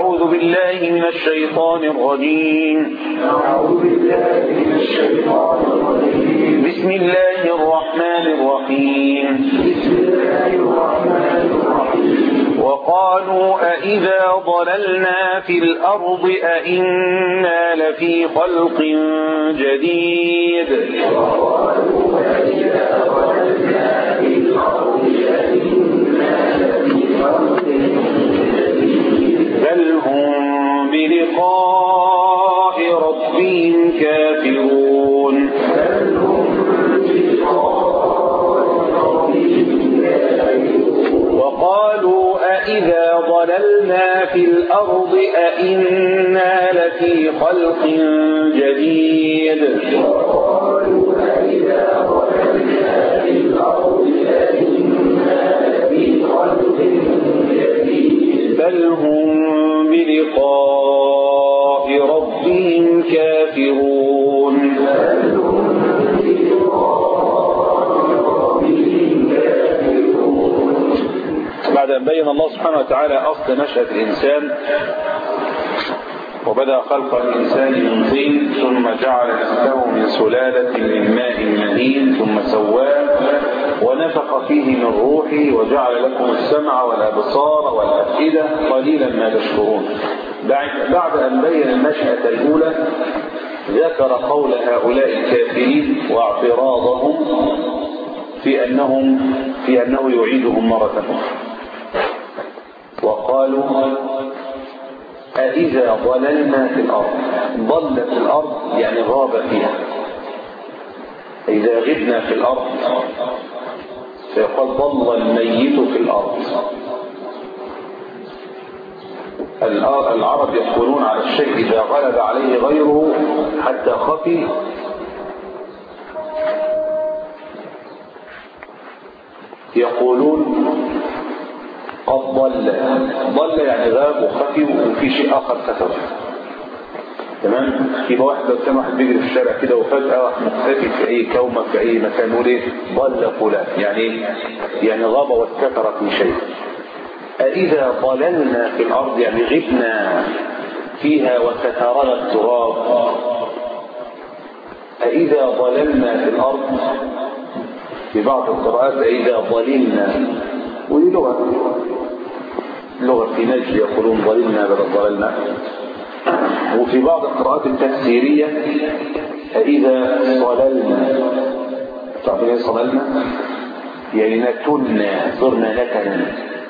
أعوذ بالله من الشيطان الرجيم. بسم الله الرحمن الرحيم. وقالوا أإذا ضللنا في الأرض أإنا لفي خلق جديد بل هم بلقاء ربهم كافرون. وقالوا أإذا ضللنا في الأرض أإنا لفي خلق جديد بل هم بلقاء ربهم كافرون. بعد أن بين الله سبحانه وتعالى أصل نشأة الإنسان وبدأ خلق الإنسان من طين ثم جعل نسله من سلالة من ماء مهين ثم سواه ونفخ فيه من روحه وجعل لكم السمع والأبصار والأفئدة قليلا ما تشكرون. بعد أن بين النشأة الأولى ذكر قول هؤلاء الكافرين واعتراضهم في أنه يعيدهم مرة أخرى. وقالوا أإذا ضللنا في الأرض، ضل في الأرض يعني غاب فيها، إذا غبنا في الأرض فيقال ضل الميت في الأرض. العرب يقولون على الشيء إذا غلب عليه غيره حتى خفي يقولون قد ضل يعني غاب وخفي وفي شيء آخر كتب. تمام. يبقى واحد لو كان واحد بيجري في الشارع كده وفجأة مختفي في أي كومة في أي مكان نقول إيه؟ ضل فلان، يعني غاب واستتر في شيء. أإذا ضللنا في الأرض يعني غبنا فيها وسترنا التراب. أإذا ضللنا في الأرض في بعض القراءات أإذا ضللنا، ودي لغة في نجد يقولون ضللنا بدل ضللنا. وفي بعض القراءات التفسيرية أإذا صللنا، تعرفين ايه صللنا؟ يعني نتنا، صرنا نتنا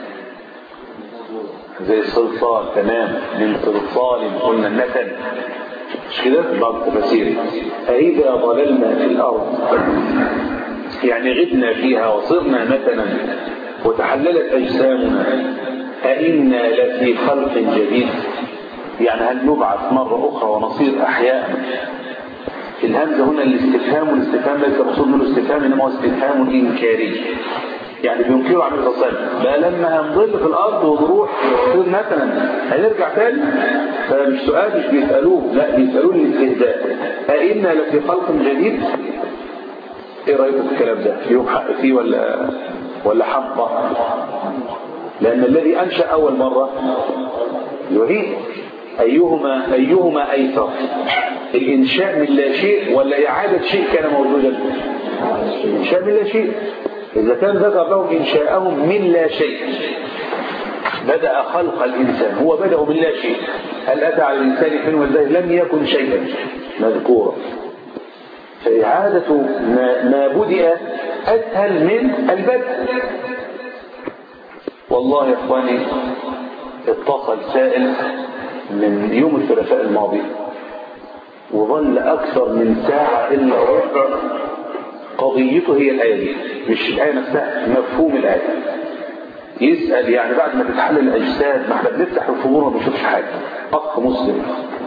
زي الصلصال. تمام. من صلصال قلنا النتن، مش كده؟ بعض التفاسير أإذا ضللنا في الأرض يعني غبنا فيها وصرنا نتنا وتحللت أجسامنا أإنا لفي خلق جديد، يعني هل نبعث مرة أخرى ونصير أحياء؟ الهمزة هنا الاستفهام، والاستفهام ليس مقصود منه استفهام إنما هو استفهام إنكاري، يعني بينكروا عن الرسالة. بقى لما هنضل في الأرض ونروح نصير مثلا هنرجع تاني؟ فمش سؤال مش بيسألوه، لا بيسألوه الاستهزاء. أإنا لفي خلق جديد؟ ايه رأيكم في الكلام ده؟ فيهم حق فيه ولا حقه؟ لأن الذي أنشأ أول مرة يعيد. أيهما أيسر، الإنشاء من لا شيء ولا إعادة شيء كان موجودا؟ إنشاء من لا شيء. إذا كان ذكر لهم إنشاءهم من لا شيء، بدأ خلق الإنسان، هو بدأ من لا شيء. هل أتى على الإنسان حين والله لم يكن شيئا مذكورا؟ فإعادة ما بدأ أسهل من البدء. والله يا إخواني اتصل سائل من يوم الثلاثاء الماضي وظل أكثر من ساعة إلا ربع قضيته هي الآية دي، مش الآية نفسها، مفهوم الآية. يسأل يعني بعد ما تتحلل الأجساد، ما احنا بنفتح القبور وما بنشوفش حاجة. أخ مسلم،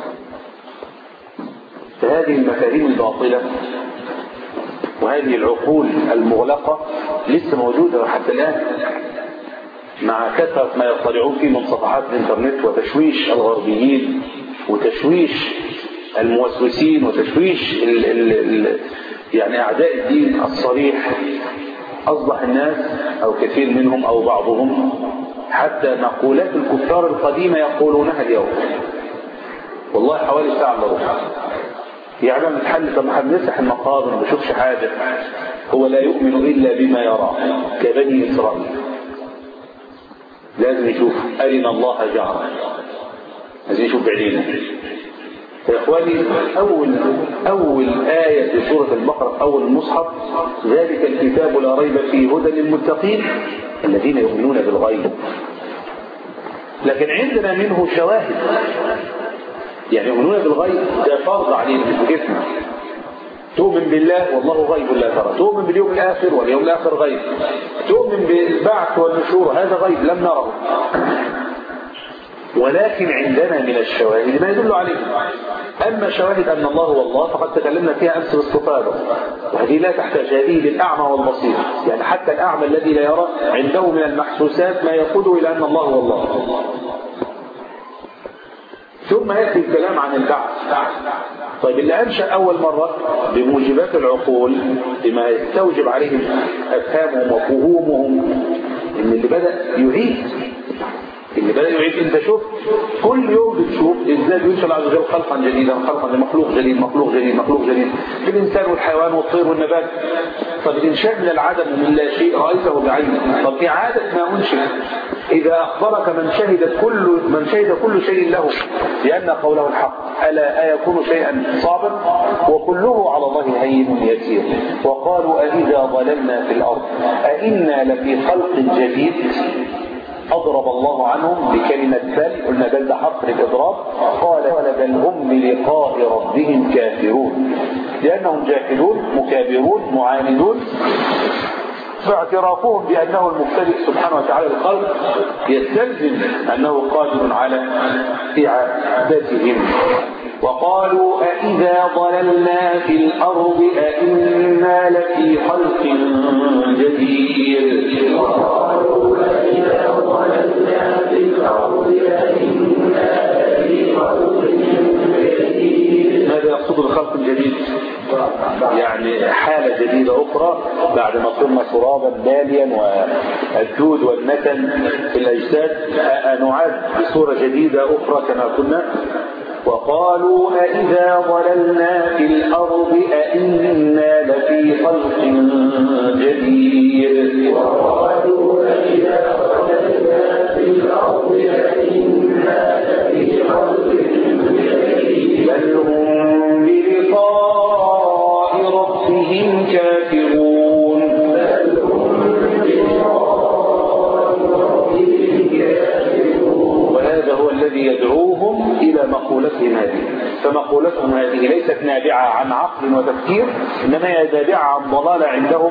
فهذه المفاهيم الباطلة وهذه العقول المغلقة لسه موجودة حتى الآن، مع كثرة ما يطلعون فيه من صفحات الإنترنت وتشويش الغربيين وتشويش الموسوسين وتشويش يعني أعداء الدين الصريح. أصبح الناس أو كثير منهم أو بعضهم حتى مقولات الكفار القديمة يقولونها اليوم. والله حوالي ساعة الا ربع. يعني انا بنتحل، طب هنمسح المقابر ما بشوفش حاجة. هو لا يؤمن إلا بما يرى كبني إسرائيل. لازم يشوف أرنا الله جهرا، لازم يشوف بعينينا. يا إخواني أول آية في سورة البقرة أول المصحف: ذلك الكتاب لا ريب فيه هدى للمتقين الذين يؤمنون بالغيب. لكن عندنا منه شواهد، يعني يؤمنون بالغيب ده فرض علينا في جسمنا. تؤمن بالله والله غيب لا ترى، تؤمن باليوم الآخر واليوم الآخر غيب، تؤمن بالبعث والنشور هذا غيب لم نره. ولكن عندنا من الشواهد ما يدل عليه. أما شواهد أن الله هو الله فقد تكلمنا فيها أمس باستفاضة، وهذه لا تحتاج، هذه للأعمى والبصير. يعني حتى الأعمى الذي لا يرى عنده من المحسوسات ما يقوده إلى أن الله هو الله. ثم يأتي الكلام عن البعث. طيب اللي أنشأ أول مرة بموجبات العقول بما يستوجب عليهم أفهامهم وفهومهم، إن اللي بدأ يعيد انت شوف كل يوم بتشوف ازاي بينشأ الله عز وجل خلقا جديدا، خلقا لمخلوق جديد، مخلوق جديد في الانسان والحيوان والطير والنبات. طب الانشاء من العدم ومن لا شيء رايته بعينك. طب اعاده ما انشئ اذا اخبرك من شهد كل شيء له لان قوله الحق الا ايكون شيئا صعبا وكله على الله هين يسير. وقالوا أإذا ضللنا في الارض أإنا لفي خلق جديد. أضرب الله عنهم بكلمة بل، قلنا بل ده حرف للإضراب. قال بل هم بلقاء ربهم كافرون، لأنهم جاحدون مكابرون معاندون. فاعترافهم بأنه المبتدئ سبحانه وتعالى الخلق يستلزم أنه قادر على إعادتهم. وقالوا أإذا ضللنا في الأرض أإنا لفي خلق جديد. وقالوا أإذا ضللنا في الأرض أإنا لفي خلق جديد. ماذا يقصد بخلق جديد؟ يعني حالة جديدة أخرى بعد ما صرنا ترابا باليا والدود والنتن في الأجساد، نعاد بصورة جديدة أخرى كما كنا. وقالوا أإذا ضللنا في الأرض أإنا لفي خلق جديد. وقالوا أإذا ضللنا في الأرض أإنا لفي خلق جديد. بل هم بلقاء ربهم كافرون. بل هم بلقاء ربهم كافرون. وهذا هو الذي يدعوهم إلى مقولتهم هذه. فمقولتهم هذه ليست نابعة عن عقل وتفكير، إنما هي نابعة عن ضلالة عندهم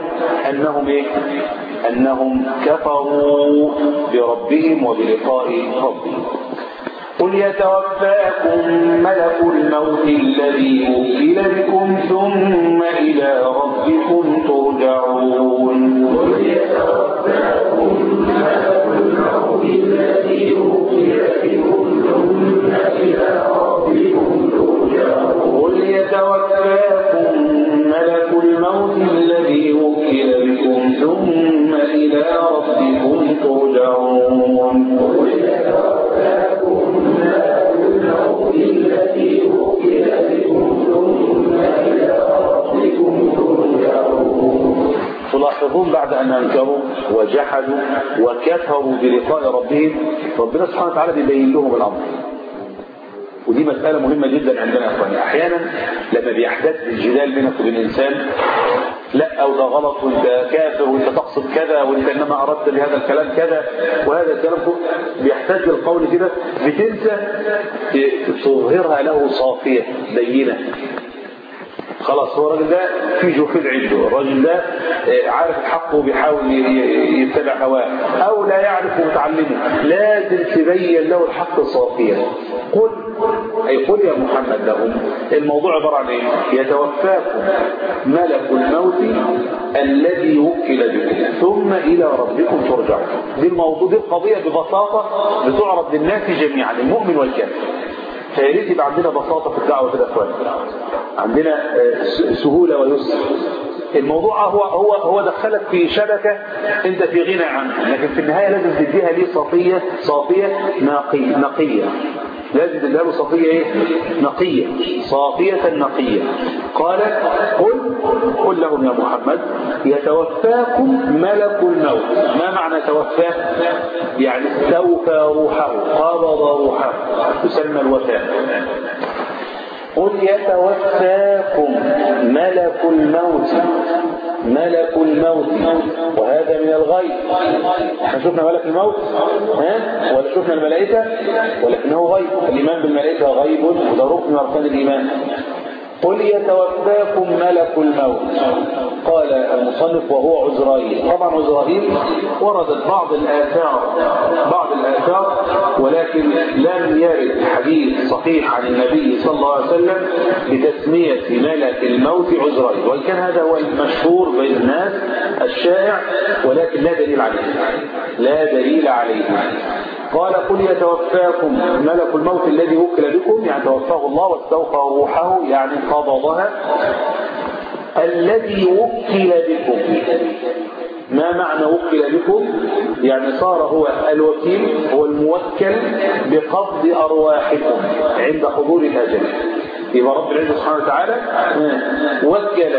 أنهم كفروا بربهم وبلقاء ربهم. قل يتوفاكم ملك الموت الذي وكل بكم ثم إلى ربكم ترجعون. قل يتوفاكم ملك الموت الذي وكل بكم ثم إلى ربكم ترجعون. قل يتوفاكم ملك الموت الذي وكل بكم ثم إلى ربكم ترجعون. قل يتوفاكم ملك الموت الذي وكل بكم ثم إلى ربكم ترجعون. تلاحظون بعد أن أنكروا وجحدوا وكفروا بلقاء ربهم ربنا سبحانه وتعالى بيبين لهم الأمر. ودي مسألة مهمة جدا عندنا يا أخواني. أحيانا لما بيحدث الجدال بينك وبين إنسان، لا أو ده غلط وانت كافر وانت تقصد كذا وانت إنما أردت بهذا الكلام كذا وهذا الكلام بيحتاج القول كده، بتنسى تظهرها له صافية بينة. خلاص هو الراجل ده في جحود عنده، الراجل ده عارف الحق وبيحاول يتبع هواه او لا يعرف متعلمه، لازم تبين له الحق صافيا. قل يا محمد لهم الموضوع عبارة عن ايه؟ يتوفاكم ملك الموت الذي وكل بكم ثم الى ربكم ترجعون. دي الموضوع، دي القضية ببساطة بتعرض للناس جميعا المؤمن والكافر. فياريت يبقى عندنا بساطة في الدعوة كده اخوان، عندنا سهولة ويسر. الموضوع هو دخلك في شبكة انت في غنى عنها، لكن في النهاية لازم تديها ليه صافية نقية. لازم تديها له صافية ايه؟ نقية، صافية نقية. قال قل لهم يا محمد يتوفاكم ملك الموت. ما معنى توفاه؟ يعني استوفى روحه، قبض روحه، تسمى الوفاة. قل يتوفاكم ملك الموت. ملك الموت، وهذا من الغيب. احنا شفنا ملك الموت ولا شفنا الملائكة؟ ولكنه غيب. الإيمان بالملائكة غيب، وده ركن من أركان الإيمان. قل يتوفاكم ملك الموت. قال المصنف وهو عزرائيل. طبعا عزرائيل وردت بعض الآثار ولكن لم يرد حديث صحيح عن النبي صلى الله عليه وسلم بتسمية ملك الموت عزرائيل، وإن كان هذا هو المشهور بين الناس الشائع، ولكن لا دليل عليه. قال قل يتوفاكم ملك الموت الذي وكل بكم، يعني توفاه الله واستوفى روحه، يعني قبضها. الذي وكل بكم، ما معنى وكل بكم؟ يعني صار هو الوكيل، هو الموكل بقبض أرواحكم عند حضور الأجل. يبقى رب العزة سبحانه وتعالى وكل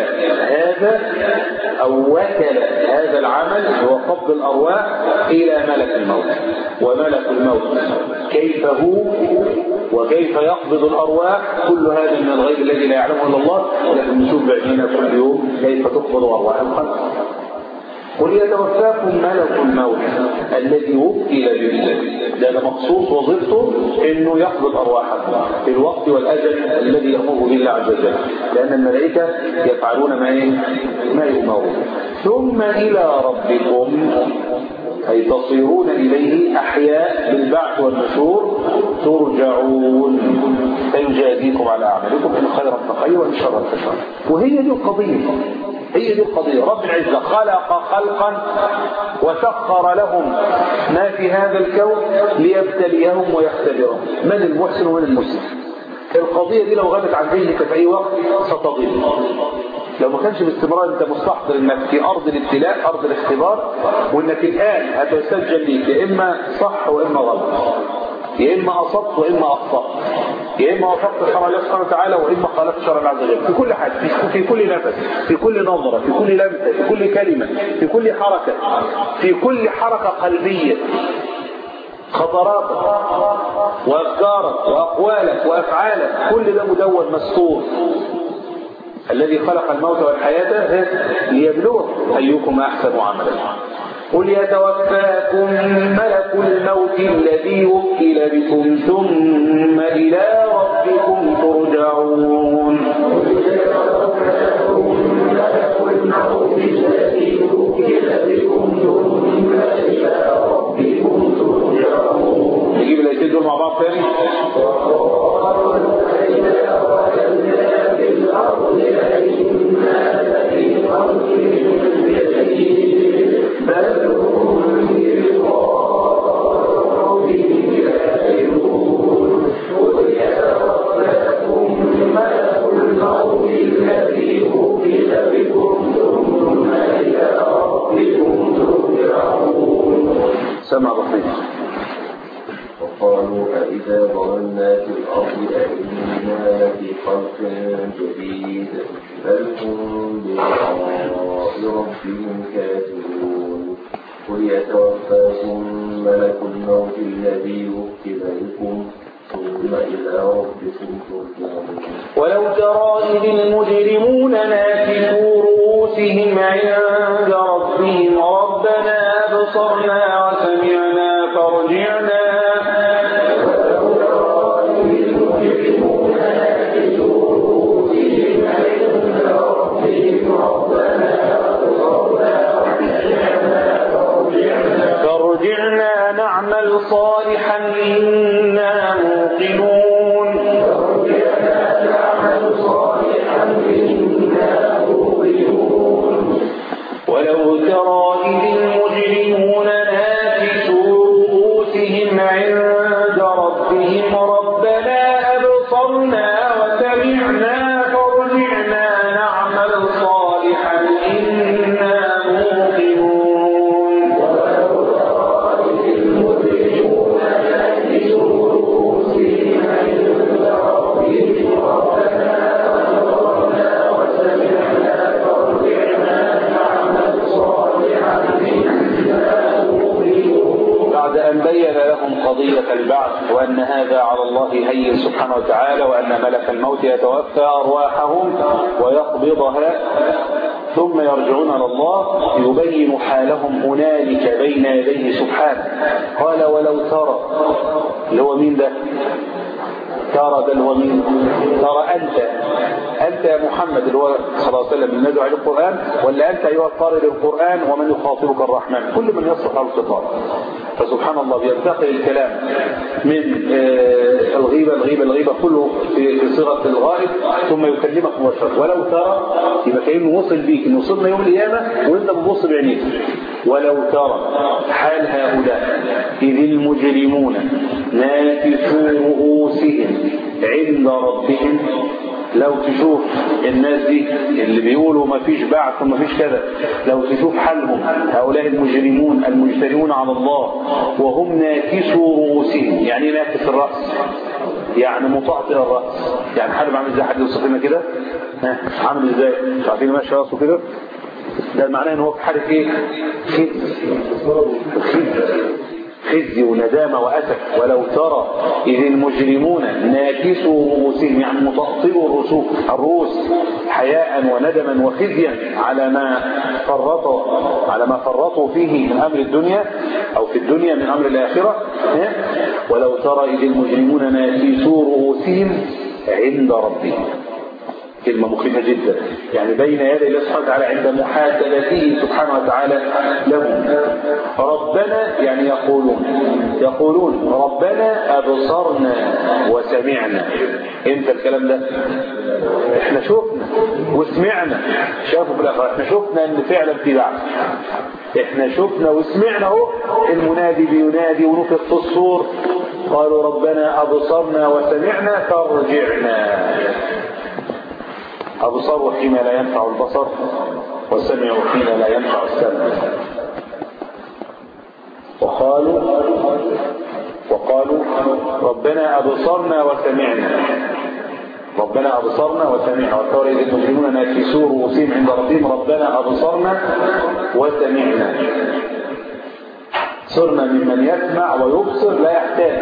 هذا العمل هو قبض الأرواح إلى ملك الموت. وملك الموت كيف هو وكيف يقبض الأرواح، كل هذا من الغيب الذي لا يعلمه إلا الله، ولكن نشوف بعيننا كل يوم كيف تقبض أرواح الخلق. قل يتوفاكم ملك الموت الذي وكل بكم. ده مخصوص وظيفته انه يقبض ارواحكم في الوقت والاجل الذي يأمر به الله عز وجل، لان الملائكه يفعلون ما يؤمرون. ثم الى ربكم، اي تصيرون اليه احياء بالبعث والنشور، ترجعون فيجازيكم على اعمالكم ان خيرا فخير وان شرا فشر. وهي دي القضية. رب العزة خلق خلقا وسخر لهم ما في هذا الكون ليبتليهم ويختبرهم من المحسن ومن المسيء. القضية دي لو غابت عن ذهنك في أي وقت ستضل. لو ما كانش باستمرار انت مستحضر انك في ارض الابتلاء، ارض الاختبار، وانك الان هتسجل ليك يا اما صح واما غلط، يا اما اصبت واما اخطأت، يا اما وافقت شرع الله سبحانه وتعالى واما خالفت شرع الله عز وجل، في كل حاجه، في كل نفس، في كل نظره، في كل لمسه، في كل كلمه، في كل حركه، في كل حركه قلبيه، خطراتك وافكارك واقوالك وافعالك، كل ده مدون مستور. الذي خلق الموت والحياه ليبلوكم ايكم احسن عملا. قل يتوفاكم ملك الموت الذي وكل بكم ثم إلى ربكم ترجعون. نجيب الآيتين دول مع بعض ثاني. سمع بسيط. وقالوا أإذا ضللنا في الأرض أإنا لفي خلق جديد بل هم بلقاء ربهم كافرون. قل يتوفاكم ملك الموت الذي وكل بكم ثم إلى ربكم ترجعون. ولو ترى إذ المجرمون ناكسوا رؤوسهم عند ربهم ربنا أبصرنا وسمعنا فارجعنا. فارجعنا نعمل صالحا إنا موقنون. ولو ترى إذ المجرمون على الله هين سبحانه وتعالى، وأن ملك الموت يتوفى أرواحهم ويقبضها ثم يرجعون إلى الله يبين حالهم هنالك بين يديه سبحانه. قال ولو ترى، اللي هو مين ده؟ ترى ده اللي هو مين؟ ترى أنت يا محمد اللي هو صلى الله عليه وسلم الذي عليه القرآن، ولا أنت أيها القارئ للقرآن ومن يخاطبك الرحمن؟ كل من يصلح على الخطاب. فسبحان الله بينتقل الكلام من الغيبة كله في صيغة الغائب ثم يكلمك مباشرة. ولو ترى يبقى كأنه وصل بيك، إن وصلنا يوم القيامة وأنت بتبص بعينيك. ولو ترى حال هؤلاء إذ المجرمون ناكسوا رؤوسهم عند ربهم. لو تشوف الناس دي اللي بيقولوا ما فيش بعث وما فيش كذا، لو تشوف حالهم هؤلاء المجرمون المجترئون على الله وهم ناكسوا رؤوسهم. يعني ناكس الرأس، يعني مطعطئ الرأس، يعني حالهم عامل ازاي؟ حد يوصف لنا كده عامل ازاي؟ مش عارفين ماشي راسه كده؟ ده معناه ان هو في حاله ايه؟ خزي وندامه واسف. ولو ترى اذ المجرمون ناكسوا رؤوسهم، يعني مطأطئوا الرؤوس حياء وندما وخزيا على ما فرطوا فيه من امر الدنيا او في الدنيا من امر الاخره. ولو ترى اذ المجرمون ناكسوا رؤوسهم عند ربهم. كلمة مخيفة جدا، يعني بين يدي الله سبحانه وتعالى عند محاسبته سبحانه وتعالى لهم. ربنا يعني يقولون ربنا أبصرنا وسمعنا. امتى الكلام ده؟ احنا شفنا وسمعنا. شافوا في الآخرة احنا شفنا ان فعلا في بعث، احنا شفنا وسمعنا اهو المنادي بينادي ونفخ في الصور. قالوا ربنا أبصرنا وسمعنا فارجعنا. أبصروا حين لا ينفع البصر، وسمعوا حين لا ينفع السمع. وقالوا ربنا أبصرنا وسمعنا. ربنا أبصرنا وسمعنا. وقالوا إذ المجرمون ناكسوا رؤوسهم عند ربهم ربنا أبصرنا وسمعنا. صرنا ممن يسمع ويبصر لا يحتاج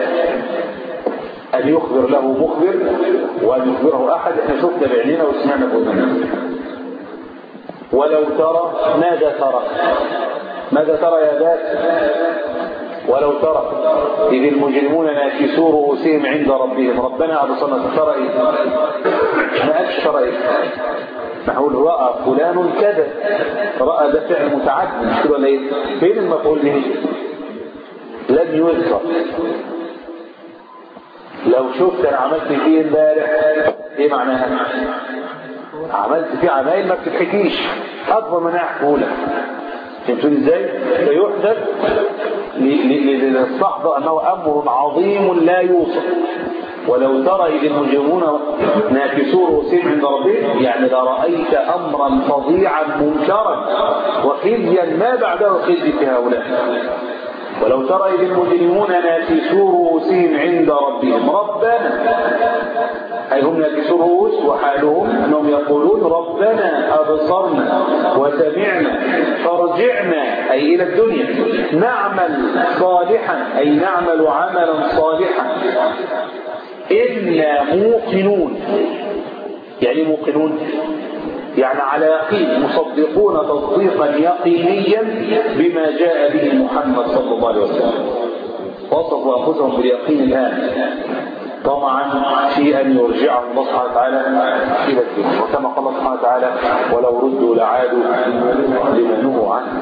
أن يخبر له مخبر وأن يخبره أحد. احنا شفنا بعيننا وسمعنا بأذننا. ولو ترى، ماذا ترى يا ذات؟ ولو ترى إذ المجرمون ناكسوا رؤوسهم عند ربهم ربنا أبصرنا. ترى إيه؟ ما قالش ترى إيه؟ نقول رأى فلان كذا. رأى ده فعل متعدد، مش كده ولا إيه؟ فين المفعول به؟ لم يذكر. لو شفت انا عملت فيه امبارح ايه معناها؟ عملت فيه عمايل ما بتتحكيش، اكبر من احكي لك. فهمتوني ازاي؟ فيحدث للصحبه انه امر عظيم لا يوصف. ولو ترى اذ المجرمون ناكسوا رؤوسهم عند ربهم، يعني لرايت امرا فظيعا منكرا وخزيا ما بعده خزي في هؤلاء. ولو ترى إذ المجرمون ناكسوا رؤوسهم عند ربهم ربنا، أي هم ناكسوا الرؤوس وحالهم أنهم يقولون ربنا أبصرنا وسمعنا فارجعنا، أي إلى الدنيا نعمل صالحا، أي نعمل عملا صالحا إنا موقنون. يعني موقنون يعني على يقين، مصدقون تصديقا يقينيا بما جاء به محمد صلى الله عليه وسلم. وصفوا أنفسهم باليقين الآن طبعا في أن يرجعهم الله سبحانه وتعالى إلى الدين. وكما قال الله سبحانه وتعالى ولو ردوا لعادوا لما نهوا عنه.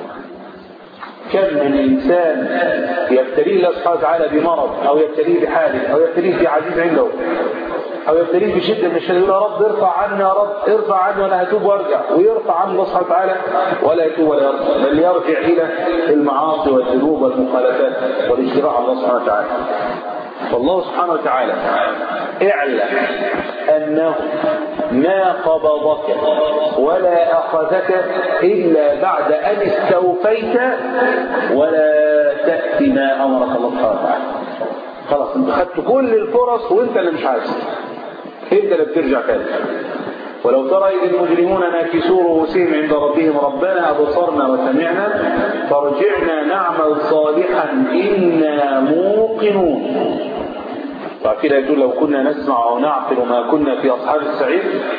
كم من إنسان يبتليه الله سبحانه وتعالى بمرض أو يبتليه بحادث أو يبتليه بعزيز عنده أو يبتليه بشدة من الشدة، يقول يا رب ارفع عني، يا رب ارفع عني وأنا هتوب وارجع، ويرفع عنه الله سبحانه وتعالى ولا يتوب ولا يرجع، بل يرجع إلى المعاصي والذنوب والمخالفات والاجتراء على الله سبحانه وتعالى. فالله سبحانه وتعالى اعلم أنه ما قبضك ولا أخذك إلا بعد أن استوفيت ولا تأتي ما أمرك الله سبحانه وتعالى. خلاص انت خدت كل الفرص وانت اللي مش عايز، انت اللي بترجع تاني. ولو ترى إذ المجرمون ناكسوا رؤوسهم عند ربهم ربنا أبصرنا وسمعنا فارجعنا نعمل صالحا إنا موقنون. كده يقول لو كنا نسمع أو نعقل ما كنا في أصحاب السعير.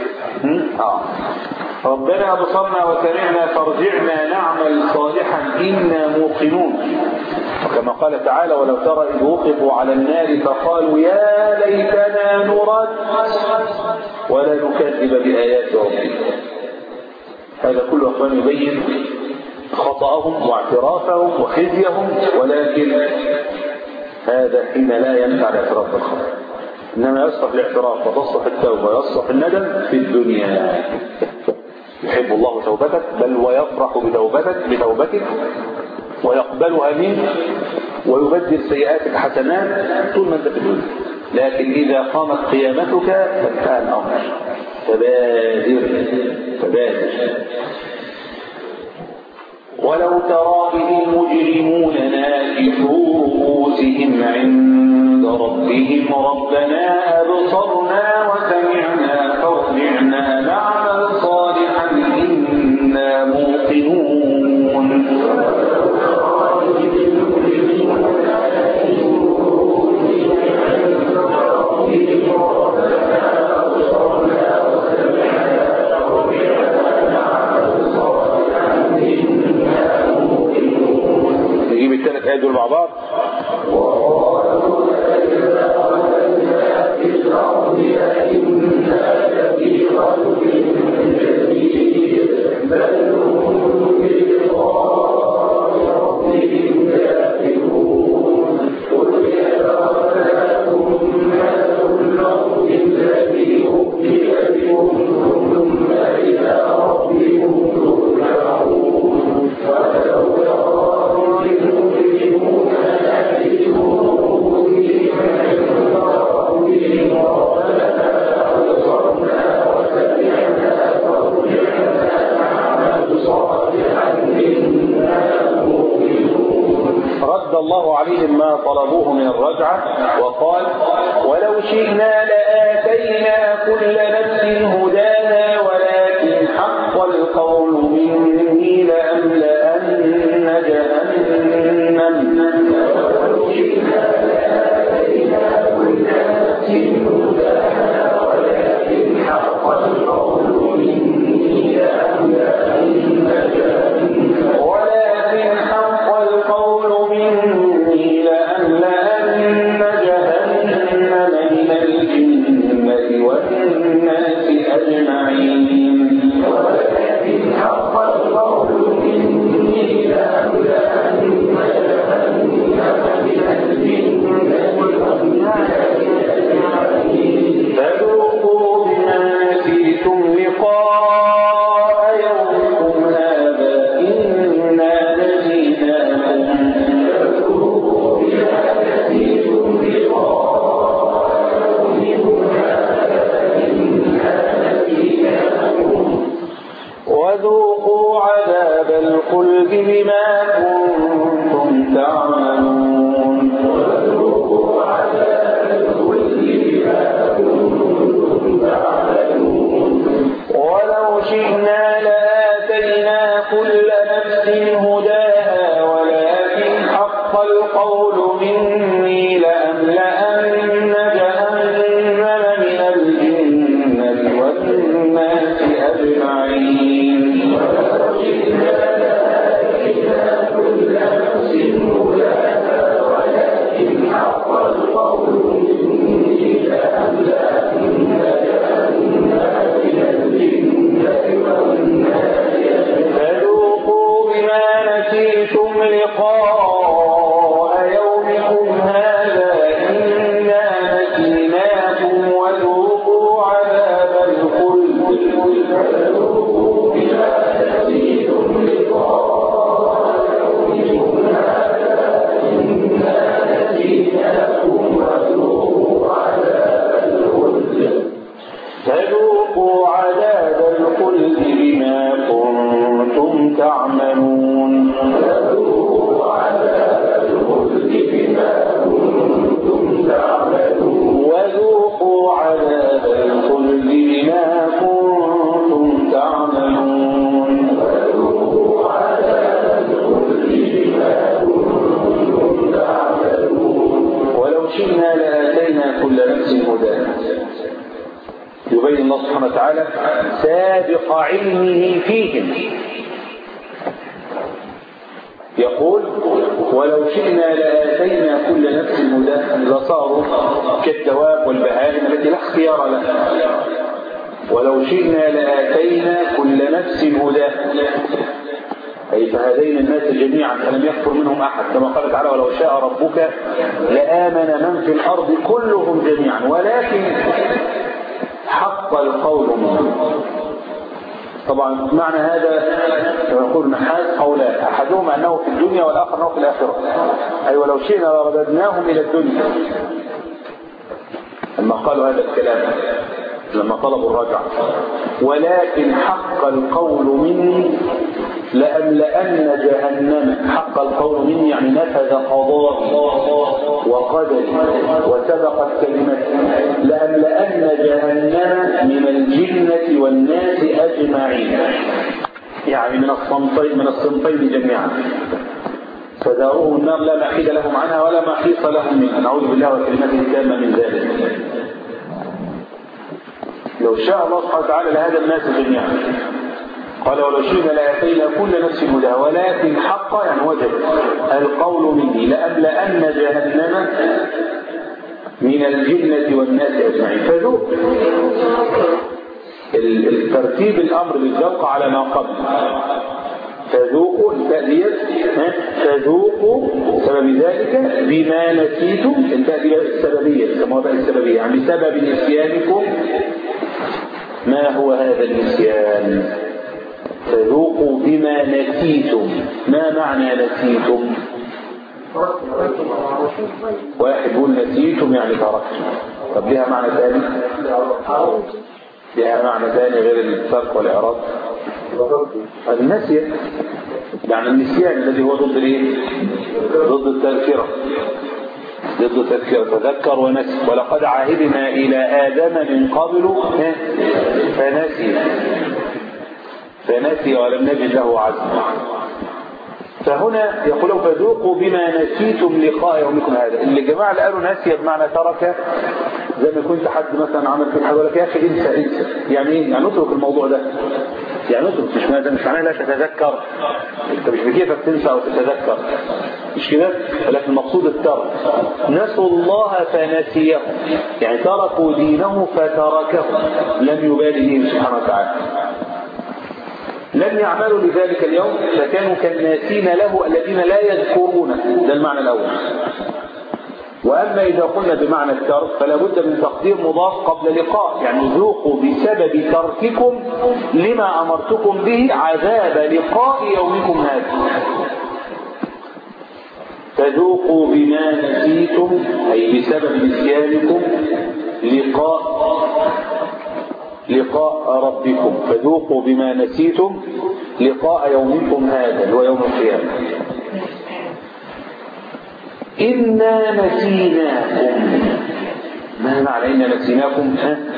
ربنا أبصرنا وسمعنا فارجعنا نعمل صالحا إنا موقنون. وكما قال تعالى ولو ترى إذ وقفوا على النار فقالوا يا ليتنا نرد ولا نكذب بآيات ربنا. هذا كله أخوان يبين خطأهم واعترافهم وخزيهم، ولكن هذا حين لا ينفع الاعتراف بالخطأ، إنما يصلح الاعتراف وتصلح التوبة ويصلح الندم في الدنيا. يحب الله توبتك بل ويفرح بتوبتك ويقبلها منك ويبدل سيئاتك حسنات طول ما انت في الدنيا. لكن إذا قامت قيامتك فانتهى الأمر. فبادر. ولو ترى إذ المجرمون ناكثوا رؤوسهم عند ربهم ربنا أبصرنا وسمعنا فارجعنا نعمل صالحا إنا موقنون. نجيب الثلاث آيات دول مع بعض. رد الله عليهم ما طلبوه من الرجعة وقال ولو شئنا لآتينا كل نفس هداها ولكن حق القول مني لأملأن جهنم. ولو شئنا لآتينا كل نفس هداها ولكن حق القول مني لأملأن جهنم. ولكن حق القول مني لأملأن جهنم من الجنة والناس أجمعين. ولكن حق القول مني لأملأن جهنم من الجنة والناس أجمعين. فذوقوا بما نسيتم لقاء يومكم هذا إنا نسيناكم. فذوقوا بما نسيتم لقاء يومكم هذا إنا نسيناكم. وذوقوا عذاب الخلد بما كنتم تعملون. وذوقوا عذاب الخلد بما كنتم تعملون. ولو شئنا لآتينا كل نفس هداها ولكن حق القول مني لأملأن جهنم من الجنة والناس أجمعين. ولو شئنا لآتينا كل نفس هداها ولكن حق القول مني لأملأن جهنم من الجنة والناس. فذوقوا بما نسيتم لقاء يومكم هذا إنا نسيناكم وذوقوا عذاب الخلد. فذوقوا بما نسيتم لقاء يومكم هذا إنا نسيناكم وذوقوا عذاب الخلد. فذوقوا عذاب الخلد بما كنتم تعملون. فذوقوا عذاب الخلد بما كنتم تعملون. وذوقوا عذاب الخلد بما كنتم تعملون. وذوقوا عذاب الخلد بما كنتم تعملون. ولو شئنا لآتينا كل نفس هداها. يبين الله سبحانه وتعالى سابق علمه فيهم. يقول ولو شئنا لآتينا كل نفس هداها لصاروا كالدواب والبهائم التي لا اختيار لها. ولو شئنا لآتينا كل نفس هداها، أي فهدينا الناس جميعا فلم يكفر منهم أحد، كما قال تعالى ولو شاء ربك لآمن من في الأرض كلهم جميعا ولكن حق القول منهم. طبعا معنى هذا كما يقول النحاس قولان، أحدهما أنه في الدنيا والآخر أنه في الآخرة. أي ولو شئنا لرددناهم إلى الدنيا لما قالوا هذا الكلام لما طلبوا الرجعة، ولكن حق القول مني لأملأن جهنم. حق القول مني يعني نفذ قضائي وقدري وسبقت كلمتي. لأملأن جهنم من الجنة والناس أجمعين، يعني من الصنفين جميعا. فداؤهم النار لا محيد لهم عنها ولا محيص لهم منها، نعوذ بالله وكلمته التامة من ذلك. لو شاء الله سبحانه وتعالى لهذا الناس جميعا. قال ولو شئنا لآتينا كل نفس هداها ولكن حق يعني وجب القول مني لأملأن جهنم من الجنة والناس أجمعين. فذوق الترتيب الأمر بالذوق على ما قبل. فذوقوا التأدية فذوقوا سبب ذلك بما نسيتم. التأدية السببية كما بقى السببية يعني بسبب نسيانكم. ما هو هذا النسيان؟ فذوقوا بما نسيتم. ما معنى نسيتم؟ واحد يقول نسيتم يعني تركتم. طب لها معنى ثاني؟ لها معنى ثاني غير الترك والإعراض. النسي يعني النسيان الذي هو ضد الايه؟ ضد التذكرة. ضد التذكرة. تذكر ونسي. ولقد عهدنا إلى آدم من قبل فنسي ولم نجد له عزما. فهنا يقولون فذوقوا بما نسيتم لقاء يومكم هذا. اللي جماعة اللي قالوا نسي بمعنى ترك، زي ما كنت حد مثلا عمل في حاجه لك يا اخي انسى. يعني ايه؟ يعني اترك الموضوع ده. يعني اترك مش معناه لا تتذكر. انت مش بكيفك تنسى او تتذكر مش كده، ولكن المقصود الترك. نسوا الله فنسيهم يعني تركوا دينه فتركهم، لم يبالي به سبحانه وتعالى. لم يعملوا لذلك اليوم فكانوا كالناسين له الذين لا يذكرونه. ده المعنى الأول. وأما إذا قلنا بمعنى الترك فلا بد من تقدير مضاف قبل لقاء، يعني ذوقوا بسبب ترككم لما أمرتكم به عذاب لقاء يومكم هذا. فذوقوا بما نسيتم أي بسبب نسيانكم لقاء ربكم. فذوقوا بما نسيتم لقاء يومكم هذا اللي هو يوم القيامة. إنا نسيناكم. ما معنى إنا نسيناكم؟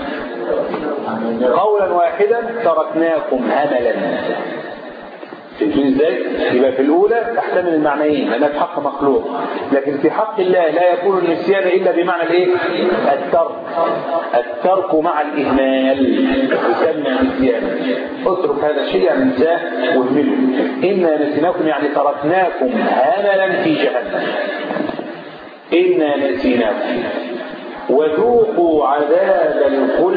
قولا واحدا تركناكم هملا. شايفين ازاي؟ يبقى في الأولى تحتمل المعنيين لأنها في حق مخلوق، لكن في حق الله لا يكون النسيان إلا بمعنى الايه؟ الترك مع الإهمال يسمى نسيانا. اترك هذا الشيء يعني انساه واهمله. إنا نسيناكم يعني تركناكم هملا في جهنم. إنا نسيناكم وذوقوا عذاب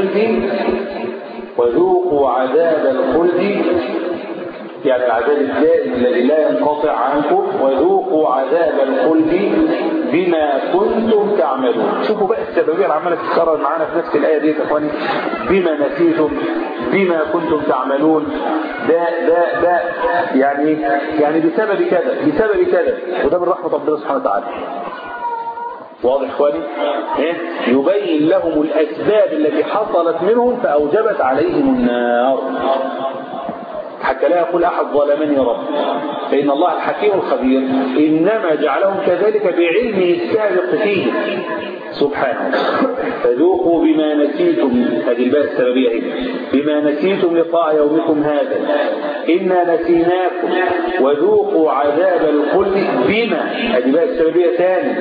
الخلد يعني العذاب الدائم الذي لا ينقطع عنكم. وذوقوا عذاب الخلد بما كنتم تعملون. شوفوا بقى السببية اللي عمالة تتكرر معانا في نفس الآية دي يا اخواني. بما نسيتم بما كنتم تعملون. ده يعني بسبب كذا وده من رحمة ربنا سبحانه وتعالى. واضح اخواني؟ يبين لهم الأسباب التي حصلت منهم فأوجبت عليهم النار. حتى لا يقول أحد ظلمني رب، فإن الله الحكيم الخبير إنما جعلهم كذلك بعلمه السابق فيه سبحانه. فذوقوا بما نسيتم، هذه الباء السببية هي بما نسيتم لقاء يومكم هذا إنا نسيناكم وذوقوا عذاب الخلد بما أدي بقى السببية ثاني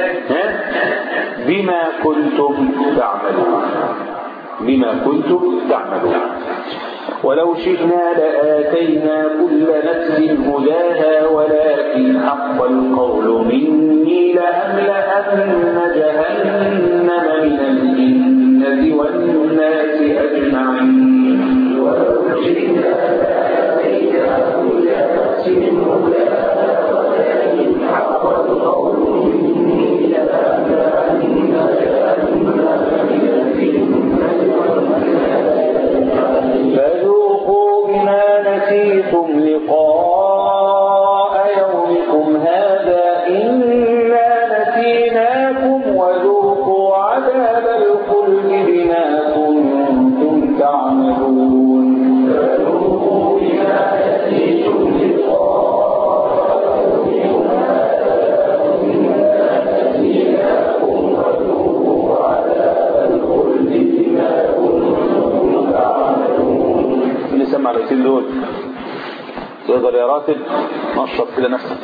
بما كنتم تعملون بما كنتم تعملون ولو شئنا لآتينا كل نفس هداها ولكن حق القول مني لأملأن جهنم من الجنة والناس أجمعين ولو شئنا لآتينا كل نفس هداها ولكن حق القول مني لأملأن جهنم من الجنة والناس فذوقوا بما نسيتم لقاء يومكم هذا إنا نسيناكم وذوقوا عذاب الخلد بما كنتم تعملون فذوقوا بما نسيتم لقاء يومكم هذا إنا نسيناكم وذوقوا عذاب الخلد بما كنتم تعملون. نسمع الايتين دول تقدر يا راتب نشط كده نفسك.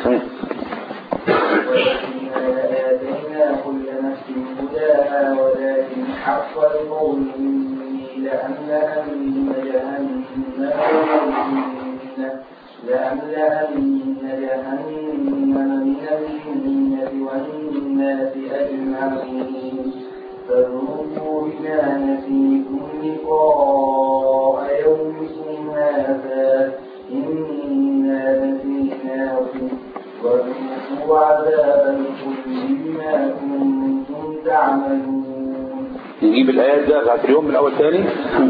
آتينا كل نفس هداها ولكن حق القول مني لأملأن جهنم من الجنة والناس أجمعين فذوقوا بما نسيتم لقاء يومكم هذا إنا نسيناكم وذوقوا عذاب الخلد بما كنتم تعملون. نجيب الآيات ده بتاعت اليوم من الأول تاني.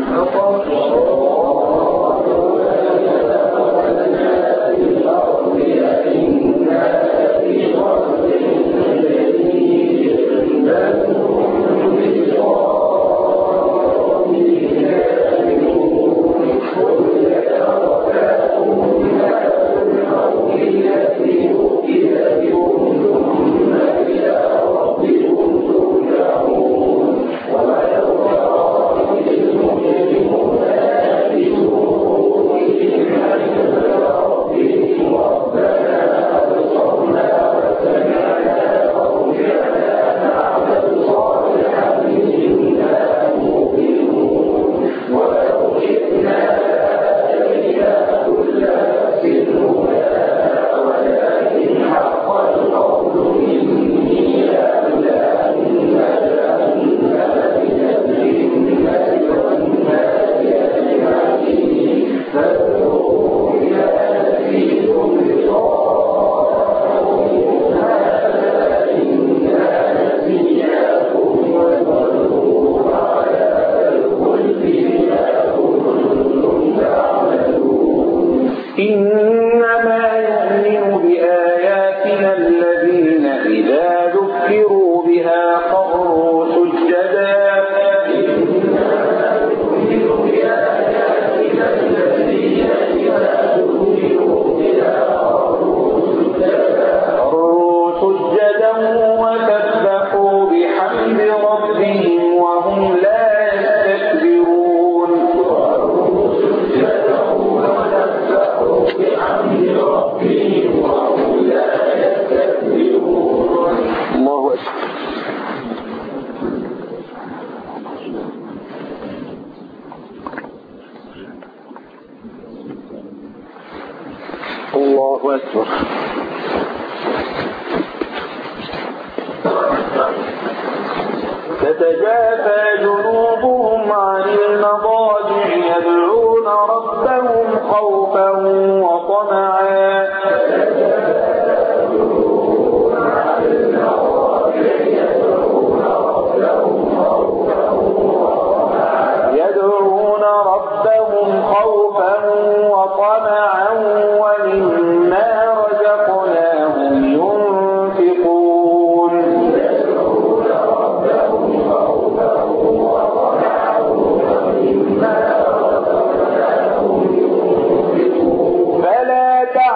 الله أكبر. تتجافى جنوبهم عن المضاجع يدعون ربهم خوفا وطمعا يدعون ربهم خوفا وطمعا ومما رزقناهم ينفقون فلا